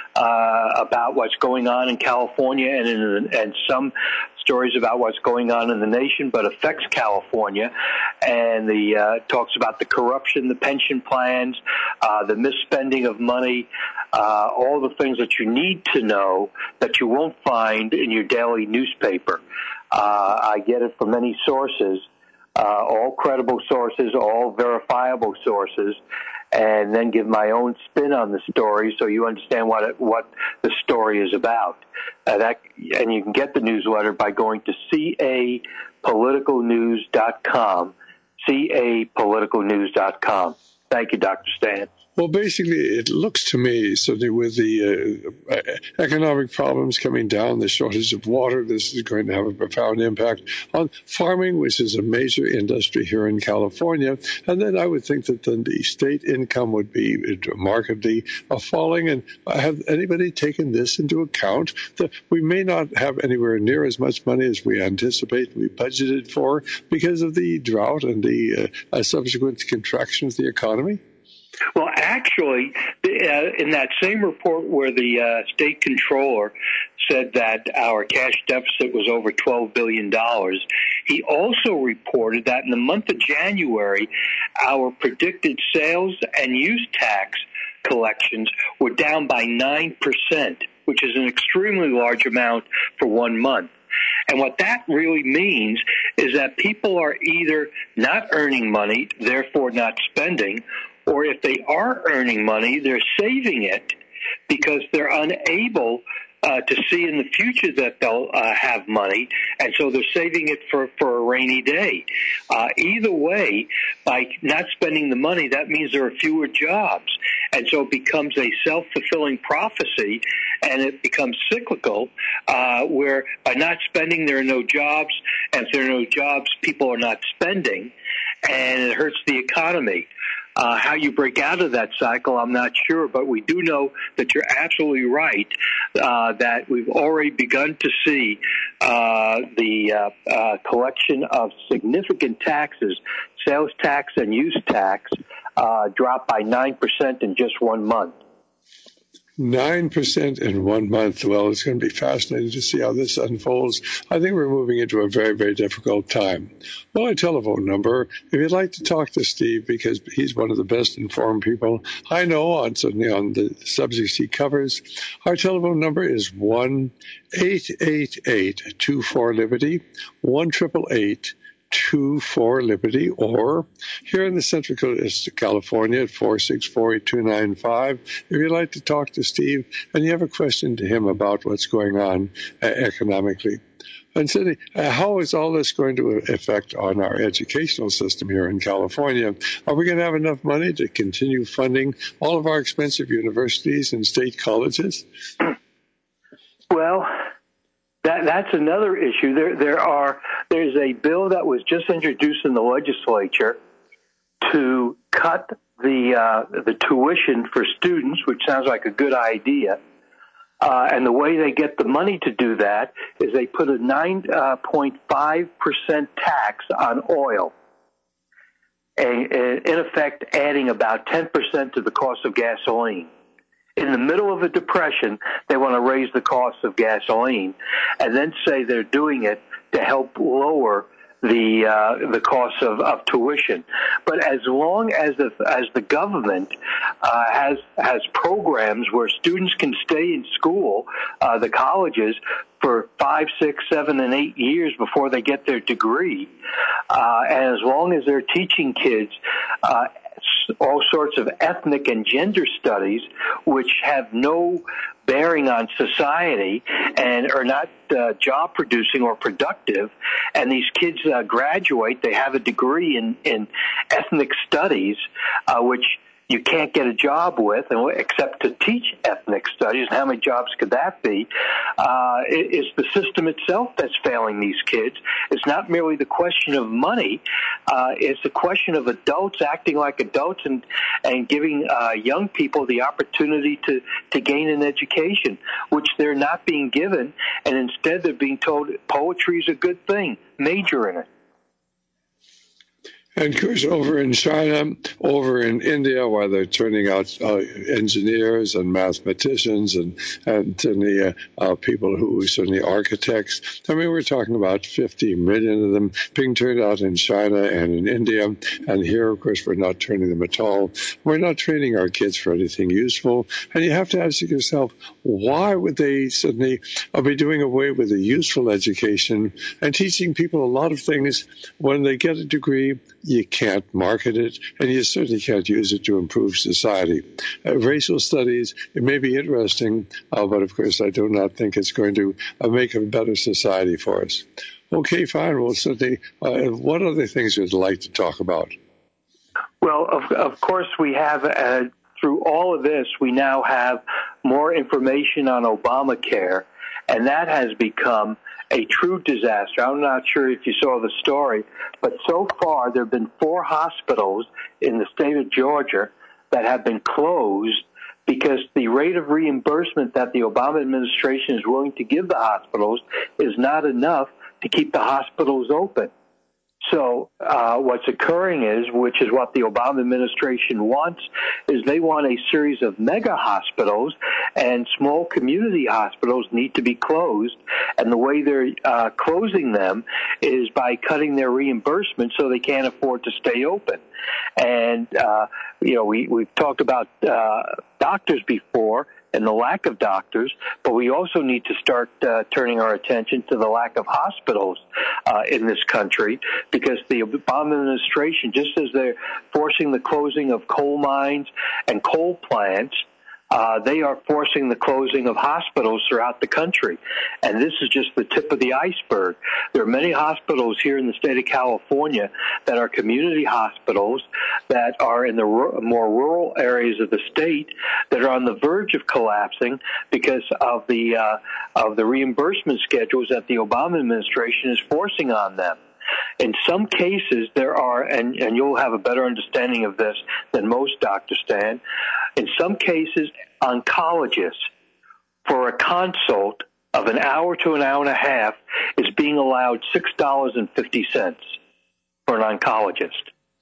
uh, about what's going on in California and, in, and some stories about what's going on in the nation, but affects California, and the uh, talks about the corruption, the pension plans, uh, the misspending of money, uh, all the things that you need to know that you won't find in your daily newspaper. Uh, I get it from many sources, uh, all credible sources, all verifiable sources, and then give my own spin on the story so you understand what it, what the story is about. Uh, that, and you can get the newsletter by going to c a political news dot com, c a political news dot com. Thank you, Doctor Stan. Well, basically, it looks to me, certainly with the uh, economic problems coming down, the shortage of water, this is going to have a profound impact on farming, which is a major industry here in California. And then I would think that then the state income would be markedly uh, falling. And have anybody taken this into account? That we may not have anywhere near as much money as we anticipate we budgeted for because of the drought and the uh, subsequent contraction of the economy? Well, actually, uh, in that same report where the uh, state controller said that our cash deficit was over twelve billion dollars, he also reported that in the month of January, our predicted sales and use tax collections were down by nine percent, which is an extremely large amount for one month. And what that really means is that people are either not earning money, therefore not spending, or if they are earning money, they're saving it because they're unable uh, to see in the future that they'll uh, have money, and so they're saving it for, for a rainy day. Uh, either way, by not spending the money, that means there are fewer jobs, and so it becomes a self-fulfilling prophecy, and it becomes cyclical, uh, where by not spending, there are no jobs, and if there are no jobs, people are not spending, and it hurts the economy. Uh, how you break out of that cycle, I'm not sure, but we do know that you're absolutely right, uh, that we've already begun to see uh, the uh, uh, collection of significant taxes, sales tax and use tax, uh, drop by nine percent in just one month. nine percent in one month. Well, it's going to be fascinating to see how this unfolds. I think we're moving into a very, very difficult time. Well, a telephone number, if you'd like to talk to Steve, because he's one of the best informed people I know on certainly on the subjects he covers, our telephone number is one eight eight eight two four Liberty, one eight eight eight two four Liberty, or here in the Central Coast of California at four six four, eight two nine five. If you'd like to talk to Steve and you have a question to him about what's going on uh, economically. And Cindy, uh, how is all this going to affect on our educational system here in California? Are we going to have enough money to continue funding all of our expensive universities and state colleges? Well, That, that's another issue. There, there are. There's a bill that was just introduced in the legislature to cut the uh, the tuition for students, which sounds like a good idea. Uh, and the way they get the money to do that is they put a nine point five percent tax on oil, and, and in effect adding about ten percent to the cost of gasoline. In the middle of a depression, they want to raise the cost of gasoline and then say they're doing it to help lower the uh, the cost of, of tuition. But as long as the, as the government uh, has has programs where students can stay in school, uh, the colleges, for five, six, seven, and eight years before they get their degree, uh, and as long as they're teaching kids uh, all sorts of ethnic and gender studies, which have no bearing on society and are not uh, job producing or productive, and these kids uh, graduate, they have a degree in, in ethnic studies, uh, which you can't get a job with, and except to teach ethnic studies. How many jobs could that be? Uh, it, it's the system itself that's failing these kids. It's not merely the question of money. Uh, it's a question of adults acting like adults and, and giving uh, young people the opportunity to, to gain an education, which they're not being given, and instead they're being told poetry is a good thing. Major in it. And of course, over in China, over in India, where they're turning out uh, engineers and mathematicians and, and certainly uh, uh, people who are certainly architects. I mean, we're talking about fifty million of them being turned out in China and in India. And here, of course, we're not training them at all. We're not training our kids for anything useful. And you have to ask yourself, why would they suddenly uh, be doing away with a useful education and teaching people a lot of things when they get a degree? You can't market it, and you certainly can't use it to improve society. Uh, racial studies, it may be interesting, uh, but of course I do not think it's going to uh, make a better society for us. Okay, fine. Well, certainly, uh, what other things would you like to talk about? Well, of, of course, we have, uh, through all of this, we now have more information on Obamacare, and that has become a true disaster. I'm not sure if you saw the story, but so far there have been four hospitals in the state of Georgia that have been closed because the rate of reimbursement that the Obama administration is willing to give the hospitals is not enough to keep the hospitals open. So uh, what's occurring is, which is what the Obama administration wants, is they want a series of mega hospitals, and small community hospitals need to be closed. And the way they're uh, closing them is by cutting their reimbursement so they can't afford to stay open. And, uh, you know, we, we've talked about uh, doctors before and the lack of doctors, but we also need to start uh, turning our attention to the lack of hospitals uh, in this country, because the Obama administration, just as they're forcing the closing of coal mines and coal plants, Uh, they are forcing the closing of hospitals throughout the country. And this is just the tip of the iceberg. There are many hospitals here in the state of California that are community hospitals that are in the r- more rural areas of the state that are on the verge of collapsing because of the uh, of the reimbursement schedules that the Obama administration is forcing on them. In some cases, there are, and, and you'll have a better understanding of this than most, Doctor Stan, in some cases, oncologists, for a consult of an hour to an hour and a half, is being allowed six dollars and fifty cents for an oncologist.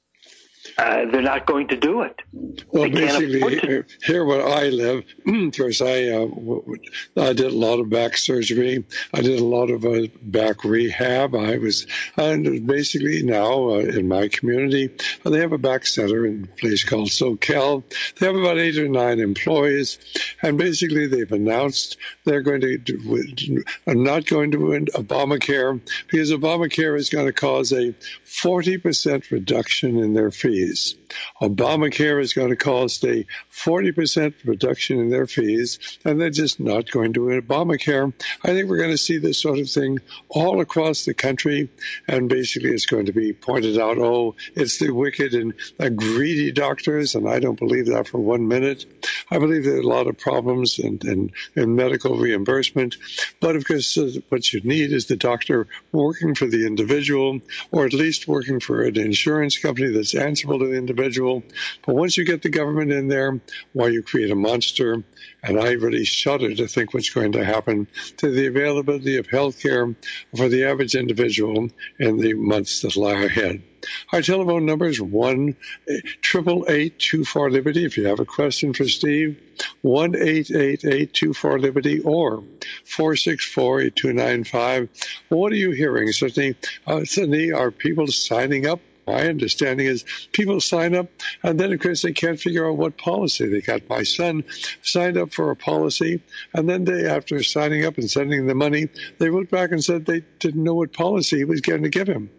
Uh, they're not going to do it. Well, they basically, to. here where I live, of course, I uh, I did a lot of back surgery. I did a lot of uh, back rehab. I was, and basically now uh, in my community, uh, they have a back center in a place called SoCal. They have about eight or nine employees, and basically they've announced they're going to do, are not going to win Obamacare because Obamacare is going to cause a forty percent reduction in their fees. Obamacare is going to cost a forty percent reduction in their fees, and they're just not going to win Obamacare. I think we're going to see this sort of thing all across the country, and basically it's going to be pointed out, oh, it's the wicked and the greedy doctors, and I don't believe that for one minute. I believe there are a lot of problems in, in, in medical reimbursement, but of course uh, what you need is the doctor working for the individual, or at least working for an insurance company that's answerable to the individual. But once you get the government in there, why, you create a monster. And I really shudder to think what's going to happen to the availability of health care for the average individual in the months that lie ahead. Our telephone number is one eight eight eight two four Liberty. If you have a question for Steve, one eight eight eight two four Liberty or four six four eight two nine five. What are you hearing? Certainly, uh, certainly are people signing up? My understanding is people sign up, and then, of course, they can't figure out what policy they got. My son signed up for a policy, and then they, after signing up and sending the money, they went back and said they didn't know what policy he was going to give him.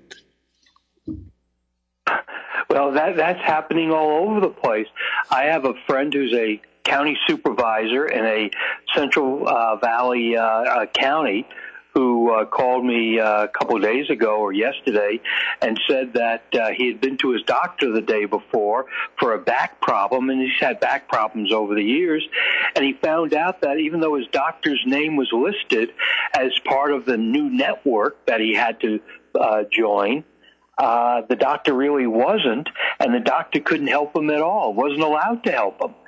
Well, that that's happening all over the place. I have a friend who's a county supervisor in a Central uh, Valley uh, uh, county who uh, called me uh, a couple of days ago or yesterday and said that uh, he had been to his doctor the day before for a back problem, and he's had back problems over the years, and he found out that even though his doctor's name was listed as part of the new network that he had to uh, join, uh, the doctor really wasn't, and the doctor couldn't help him at all, wasn't allowed to help him.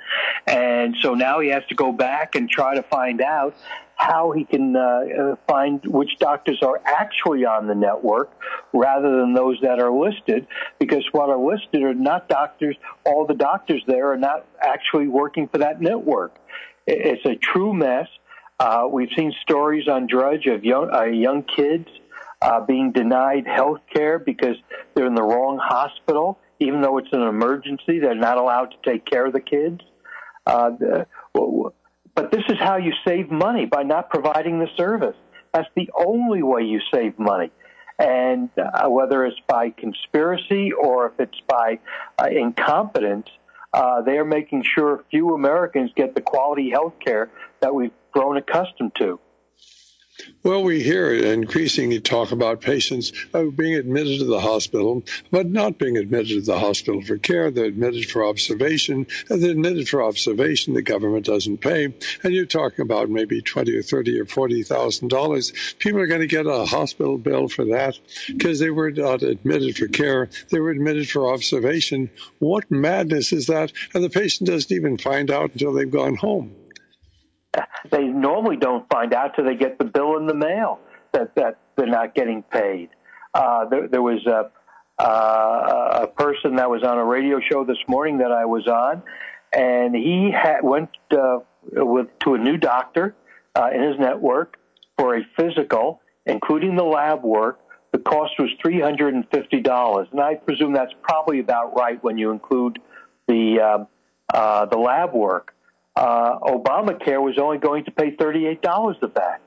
And so now he has to go back and try to find out how he can uh, find which doctors are actually on the network rather than those that are listed, because what are listed are not doctors. All the doctors there are not actually working for that network. It's a true mess. Uh, we've seen stories on Drudge of young, uh, young kids uh, being denied health care because they're in the wrong hospital. Even though it's an emergency, they're not allowed to take care of the kids. Uh, the, But this is how you save money, by not providing the service. That's the only way you save money. And uh, whether it's by conspiracy or if it's by uh, incompetence, uh, they are making sure few Americans get the quality health care that we've grown accustomed to. Well, we hear increasingly talk about patients uh, being admitted to the hospital, but not being admitted to the hospital for care. They're admitted for observation. And they're admitted for observation. The government doesn't pay. And you're talking about maybe twenty or thirty or forty thousand dollars. People are going to get a hospital bill for that because they were not admitted for care. They were admitted for observation. What madness is that? And the patient doesn't even find out until they've gone home. They normally don't find out till they get the bill in the mail that, that they're not getting paid. Uh, there, there was a, uh, a person that was on a radio show this morning that I was on, and he had, went uh, with to a new doctor uh, in his network for a physical, including the lab work. The cost was three hundred fifty dollars, and I presume that's probably about right when you include the uh, uh, the lab work. Uh, Obamacare was only going to pay thirty-eight dollars of that.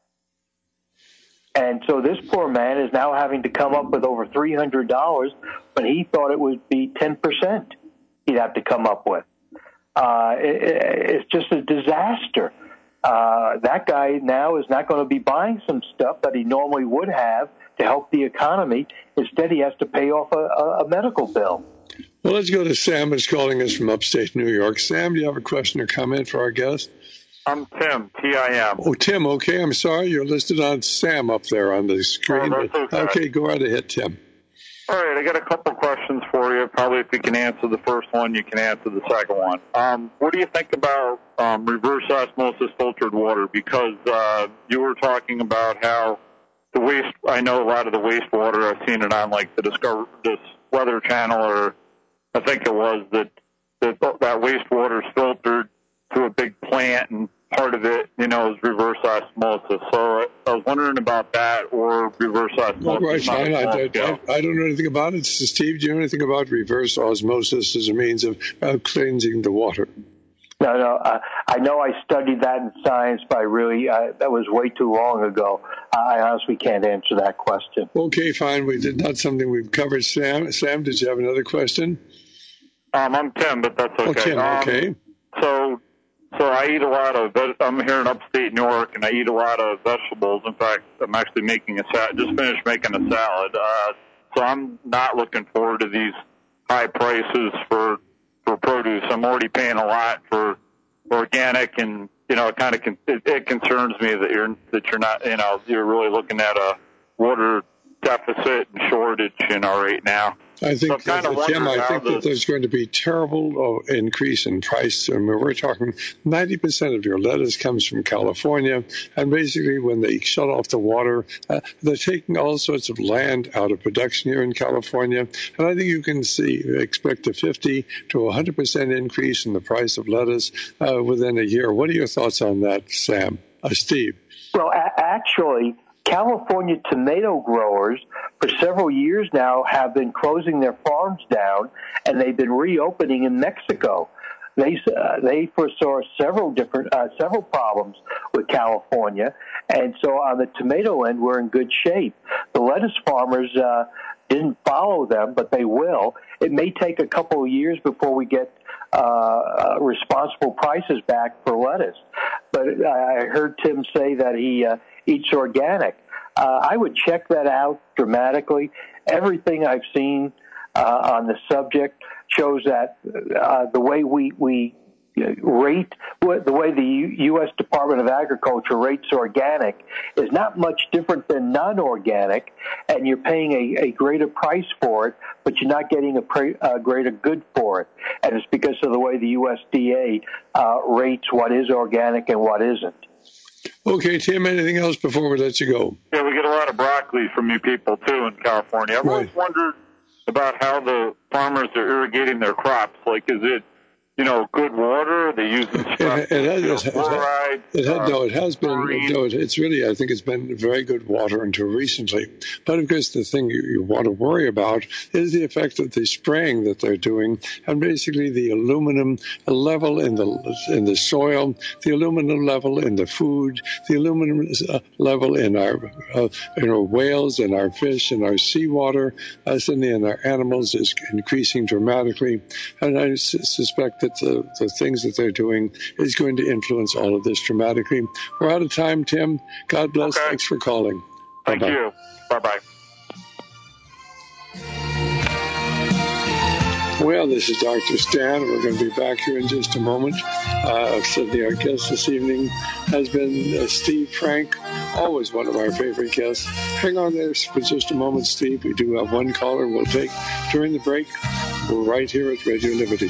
And so this poor man is now having to come up with over three hundred dollars when he thought it would be ten percent he'd have to come up with. Uh, it, it's just a disaster. Uh, that guy now is not going to be buying some stuff that he normally would have to help the economy. Instead, he has to pay off a, a medical bill. Well, let's go to Sam, who's calling us from upstate New York. Sam, do you have a question or comment for our guest? I'm Tim, T I M. Oh, Tim, okay. I'm sorry. You're listed on Sam up there on the screen. Oh, that's okay. Okay, go right ahead, Tim. All right, I got a couple questions for you. Probably if you can answer the first one, you can answer the second one. Um, what do you think about um, reverse osmosis filtered water? Because uh, you were talking about how the waste, I know a lot of the wastewater, I've seen it on like the Discover, this Weather Channel, or I think it was that that, that wastewater is filtered to a big plant, and part of it, you know, is reverse osmosis. So I was wondering about that, or reverse osmosis. Well, right, fine. I, I, I, I don't know anything about it. Steve, do you know anything about reverse osmosis as a means of uh, cleansing the water? No, no. Uh, I know I studied that in science, but I really, uh, that was way too long ago. I honestly can't answer that question. Okay, fine. We did not something we've covered. Sam, Sam, did you have another question? Um, I'm Tim, but that's okay. Oh, Tim, okay. Um, so, so I eat a lot of, I'm here in upstate New York, and I eat a lot of vegetables. In fact, I'm actually making a salad, just finished making a salad. Uh, so I'm not looking forward to these high prices for, for produce. I'm already paying a lot for organic, and, you know, it kind of, con- it, it concerns me that you're, that you're not, you know, you're really looking at a water deficit and shortage, you know, right now. I think, so that, Jim, I think the, that there's going to be terrible uh, increase in price. I mean, we're talking ninety percent of your lettuce comes from California, and basically when they shut off the water, uh, they're taking all sorts of land out of production here in California, and I think you can see, expect a fifty to one hundred percent increase in the price of lettuce uh, within a year. What are your thoughts on that, Sam? Uh, Steve? Well, a- actually... California tomato growers for several years now have been closing their farms down, and they've been reopening in Mexico. They uh, they foresaw several different uh, several problems with California, and so on the tomato end, we're in good shape. The lettuce farmers uh, didn't follow them, but they will. It may take a couple of years before we get uh, uh, responsible prices back for lettuce. But I heard Tim say that he uh, eats organic. Uh, I would check that out dramatically. Everything I've seen uh, on the subject shows that uh, the way we, we rate the way the U S Department of Agriculture rates organic is not much different than non-organic, and you're paying a, a greater price for it, but you're not getting a, pre, a greater good for it. And it's because of the way the U S D A uh, rates what is organic and what isn't. Okay, Tim, anything else before we let you go? Yeah, we get a lot of broccoli from you people, too, in California. I've Right. always wondered about how the farmers are irrigating their crops. Like, is it, you know, good water? Are they using stuff, It, it has, you know, it has, fluoride? it had, uh, no, it has been, chlorine? no, it, it's really, I think it's been very good water until recently. But of course, the thing you, you want to worry about is the effect of the spraying that they're doing, and basically the aluminum level in the in the soil, the aluminum level in the food, the aluminum level in our uh, in our whales, in our fish, in our seawater, as in, the, in our animals is increasing dramatically. And I s- suspect that the, the things that they're doing is going to influence all of this dramatically. We're out of time, Tim. God bless. Okay. Thanks for calling. Thank Bye-bye. you. Bye-bye. Well, this is Doctor Stan. We're going to be back here in just a moment. Uh, Sydney, our guest this evening has been uh, Steve Frank, always one of our favorite guests. Hang on there for just a moment, Steve. We do have one caller we'll take during the break. We're right here at Radio Liberty.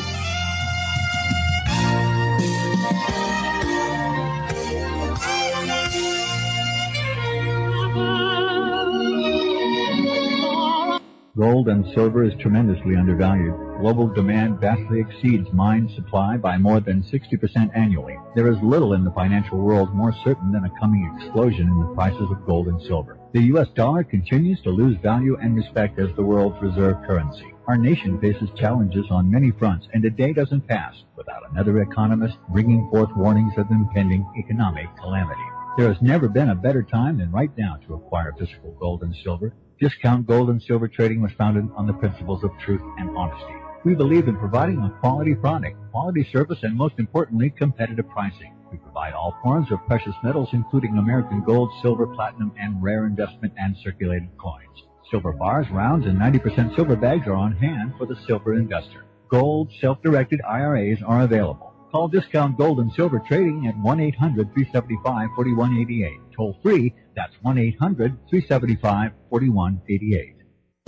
Gold and silver is tremendously undervalued. Global demand vastly exceeds mine supply by more than sixty percent annually. There is little in the financial world more certain than a coming explosion in the prices of gold and silver. The U S dollar continues to lose value and respect as the world's reserve currency. Our nation faces challenges on many fronts, and a day doesn't pass without another economist bringing forth warnings of impending economic calamity. There has never been a better time than right now to acquire physical gold and silver. Discount Gold and Silver Trading was founded on the principles of truth and honesty. We believe in providing a quality product, quality service, and most importantly, competitive pricing. We provide all forms of precious metals, including American gold, silver, platinum, and rare investment and circulated coins. Silver bars, rounds, and ninety percent silver bags are on hand for the silver investor. Gold self-directed I R As are available. Call Discount Gold and Silver Trading at one eight hundred, three seven five, four one eight eight. Toll free, that's one eight hundred, three seven five, four one eight eight.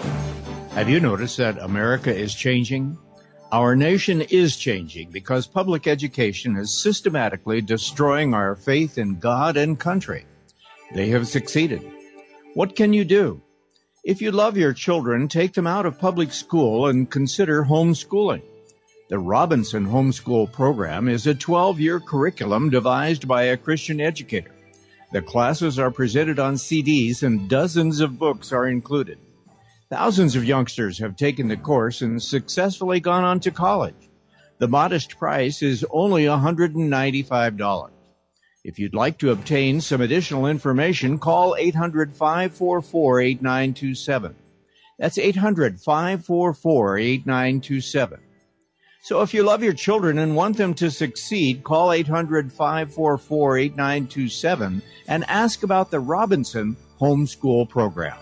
Have you noticed that America is changing? Our nation is changing because public education is systematically destroying our faith in God and country. They have succeeded. What can you do? If you love your children, take them out of public school and consider homeschooling. The Robinson Homeschool Program is a twelve-year curriculum devised by a Christian educator. The classes are presented on C Ds and dozens of books are included. Thousands of youngsters have taken the course and successfully gone on to college. The modest price is only one hundred ninety-five dollars. If you'd like to obtain some additional information, call eight hundred, five four four, eight nine two seven. That's eight hundred, five four four, eight nine two seven. So if you love your children and want them to succeed, call eight hundred, five four four, eight nine two seven and ask about the Robinson Homeschool Program.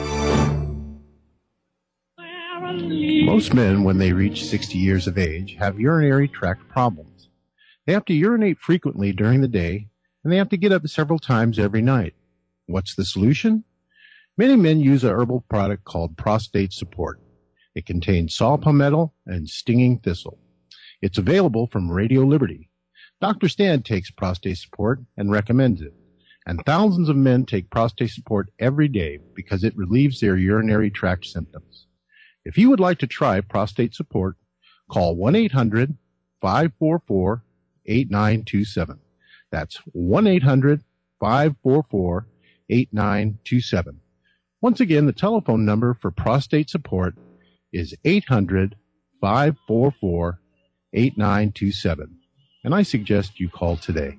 Most men, when they reach sixty years of age, have urinary tract problems. They have to urinate frequently during the day, and they have to get up several times every night. What's the solution? Many men use a herbal product called Prostate Support. It contains saw palmetto and stinging thistle. It's available from Radio Liberty. Doctor Stan takes Prostate Support and recommends it. And thousands of men take Prostate Support every day because it relieves their urinary tract symptoms. If you would like to try Prostate Support, call one eight hundred, five four four, eight nine two seven. That's one eight hundred, five four four, eight nine two seven. Once again, the telephone number for Prostate Support is eight hundred, five four four, eight nine two seven. And I suggest you call today.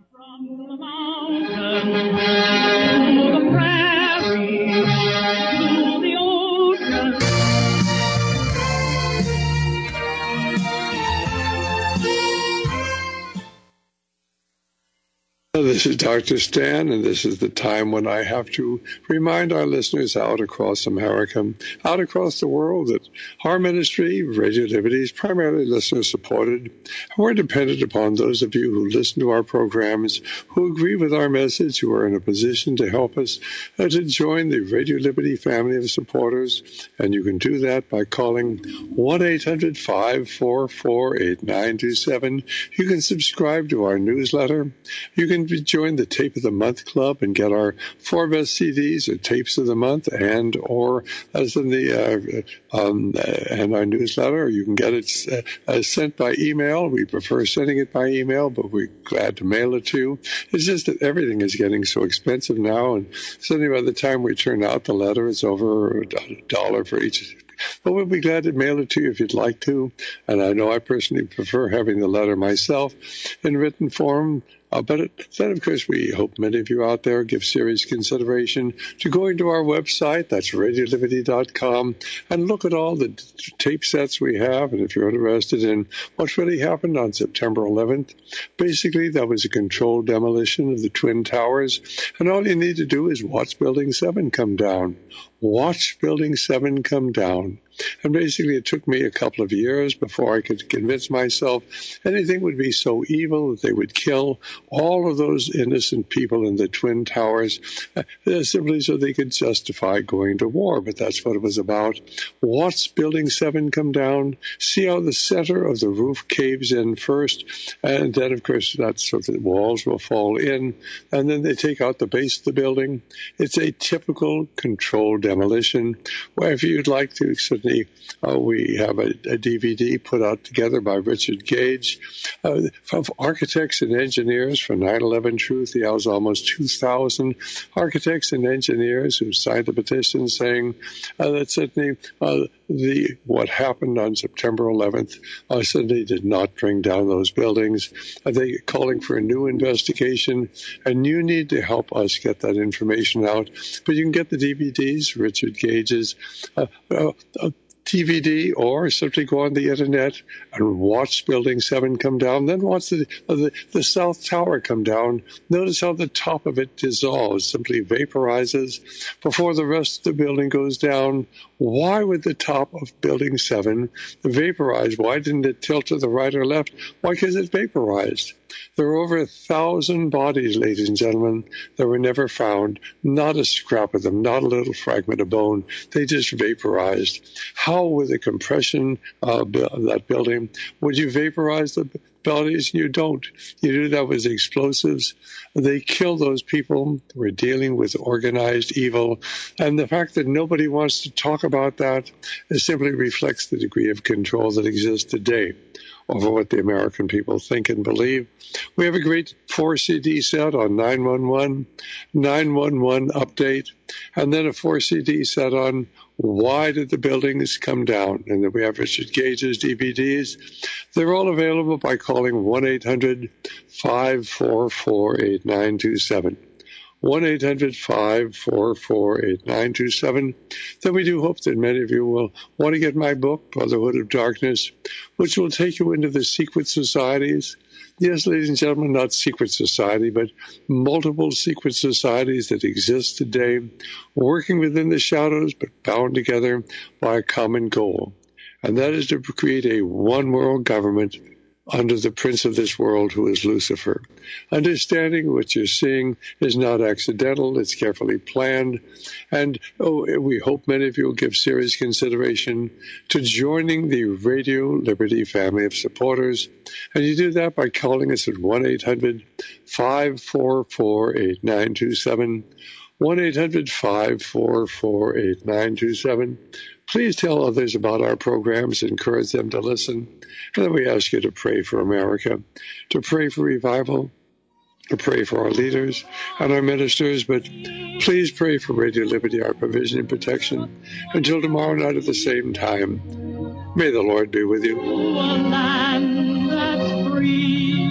This is Doctor Stan, and this is the time when I have to remind our listeners out across America, out across the world, that our ministry, Radio Liberty, is primarily listener-supported, and we're dependent upon those of you who listen to our programs, who agree with our message, who are in a position to help us, uh, to join the Radio Liberty family of supporters, and you can do that by calling one eight hundred, five four four, eight nine two seven. You can subscribe to our newsletter. You can join the Tape of the Month Club and get our four best C Ds or tapes of the month, and or as in the uh, um, and our newsletter. You can get it uh, sent by email. We prefer sending it by email, but we're glad to mail it to you. It's just that everything is getting so expensive now, and suddenly by the time we turn out the letter, it's over a dollar for each. But we'll be glad to mail it to you if you'd like to. And I know I personally prefer having the letter myself in written form. Uh, but it, then, of course, we hope many of you out there give serious consideration to going to our website, that's radio liberty dot com, and look at all the t- tape sets we have. And if you're interested in what really happened on September eleventh, basically that was a controlled demolition of the Twin Towers. And all you need to do is watch Building seven come down. Watch Building seven come down. And basically it took me a couple of years before I could convince myself anything would be so evil that they would kill all of those innocent people in the Twin Towers uh, simply so they could justify going to war. But that's what it was about. Watch Building seven come down. See how the center of the roof caves in first. And then, of course, that's so the walls will fall in. And then they take out the base of the building. It's a typical controlled demolition. Well, if you'd like to, certainly, uh, we have a, a D V D put out together by Richard Gage uh, of architects and engineers for nine eleven Truth. He has almost two thousand architects and engineers who signed a petition saying uh, that certainly uh, the what happened on September eleventh uh, certainly did not bring down those buildings. Uh, they calling for a new investigation, and you need to help us get that information out. But you can get the D V Ds, Richard Gage's uh, uh, uh, D V D, or simply go on the internet and watch Building seven come down, then watch the, uh, the the South Tower come down. Notice how the top of it dissolves, simply vaporizes before the rest of the building goes down. Why would the top of Building seven vaporize? Why didn't it tilt to the right or left? Why? Because it vaporized. There are over a thousand bodies, ladies and gentlemen, that were never found. Not a scrap of them, not a little fragment of bone. They just vaporized. How, with the compression of that building, would you vaporize the bodies? You don't. You do that with explosives. They kill those people. We're dealing with organized evil. And the fact that nobody wants to talk about that simply reflects the degree of control that exists today over what the American people think and believe. We have a great four C D set on nine one one, nine one one update, and then a four C D set on why did the buildings come down? And then we have Richard Gage's D V Ds. They're all available by calling one eight hundred, five four four, eight nine two seven. one eight hundred, five four four, eight nine two seven. Then we do hope that many of you will want to get my book, Brotherhood of Darkness, which will take you into the secret societies. Yes, ladies and gentlemen, not secret society, but multiple secret societies that exist today, working within the shadows, but bound together by a common goal. And that is to create a one-world government under the prince of this world, who is Lucifer. Understanding what you're seeing is not accidental, it's carefully planned, and oh, we hope many of you will give serious consideration to joining the Radio Liberty family of supporters, and you do that by calling us at one eight hundred, five four four, eight nine two seven, one eight hundred, five four four, eight nine two seven. Please tell others about our programs, encourage them to listen, and then we ask you to pray for America, to pray for revival, to pray for our leaders and our ministers, but please pray for Radio Liberty, our provision and protection. Until tomorrow night at the same time, may the Lord be with you. A land that's free.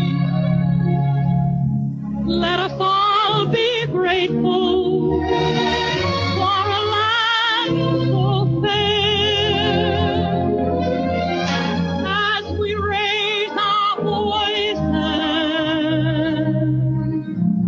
Let us all be grateful for a land so fair. As we raise our voices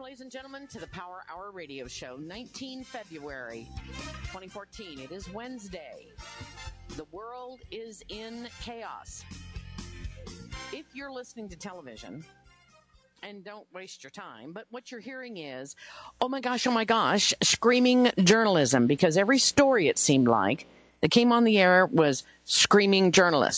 ladies and gentlemen, to the Power Hour Radio Show, the nineteenth of February, twenty fourteen. It is Wednesday. The world is in chaos. If you're listening to television, and don't waste your time, but what you're hearing is, oh my gosh, oh my gosh, screaming journalism, because every story, it seemed like, that came on the air was screaming journalists.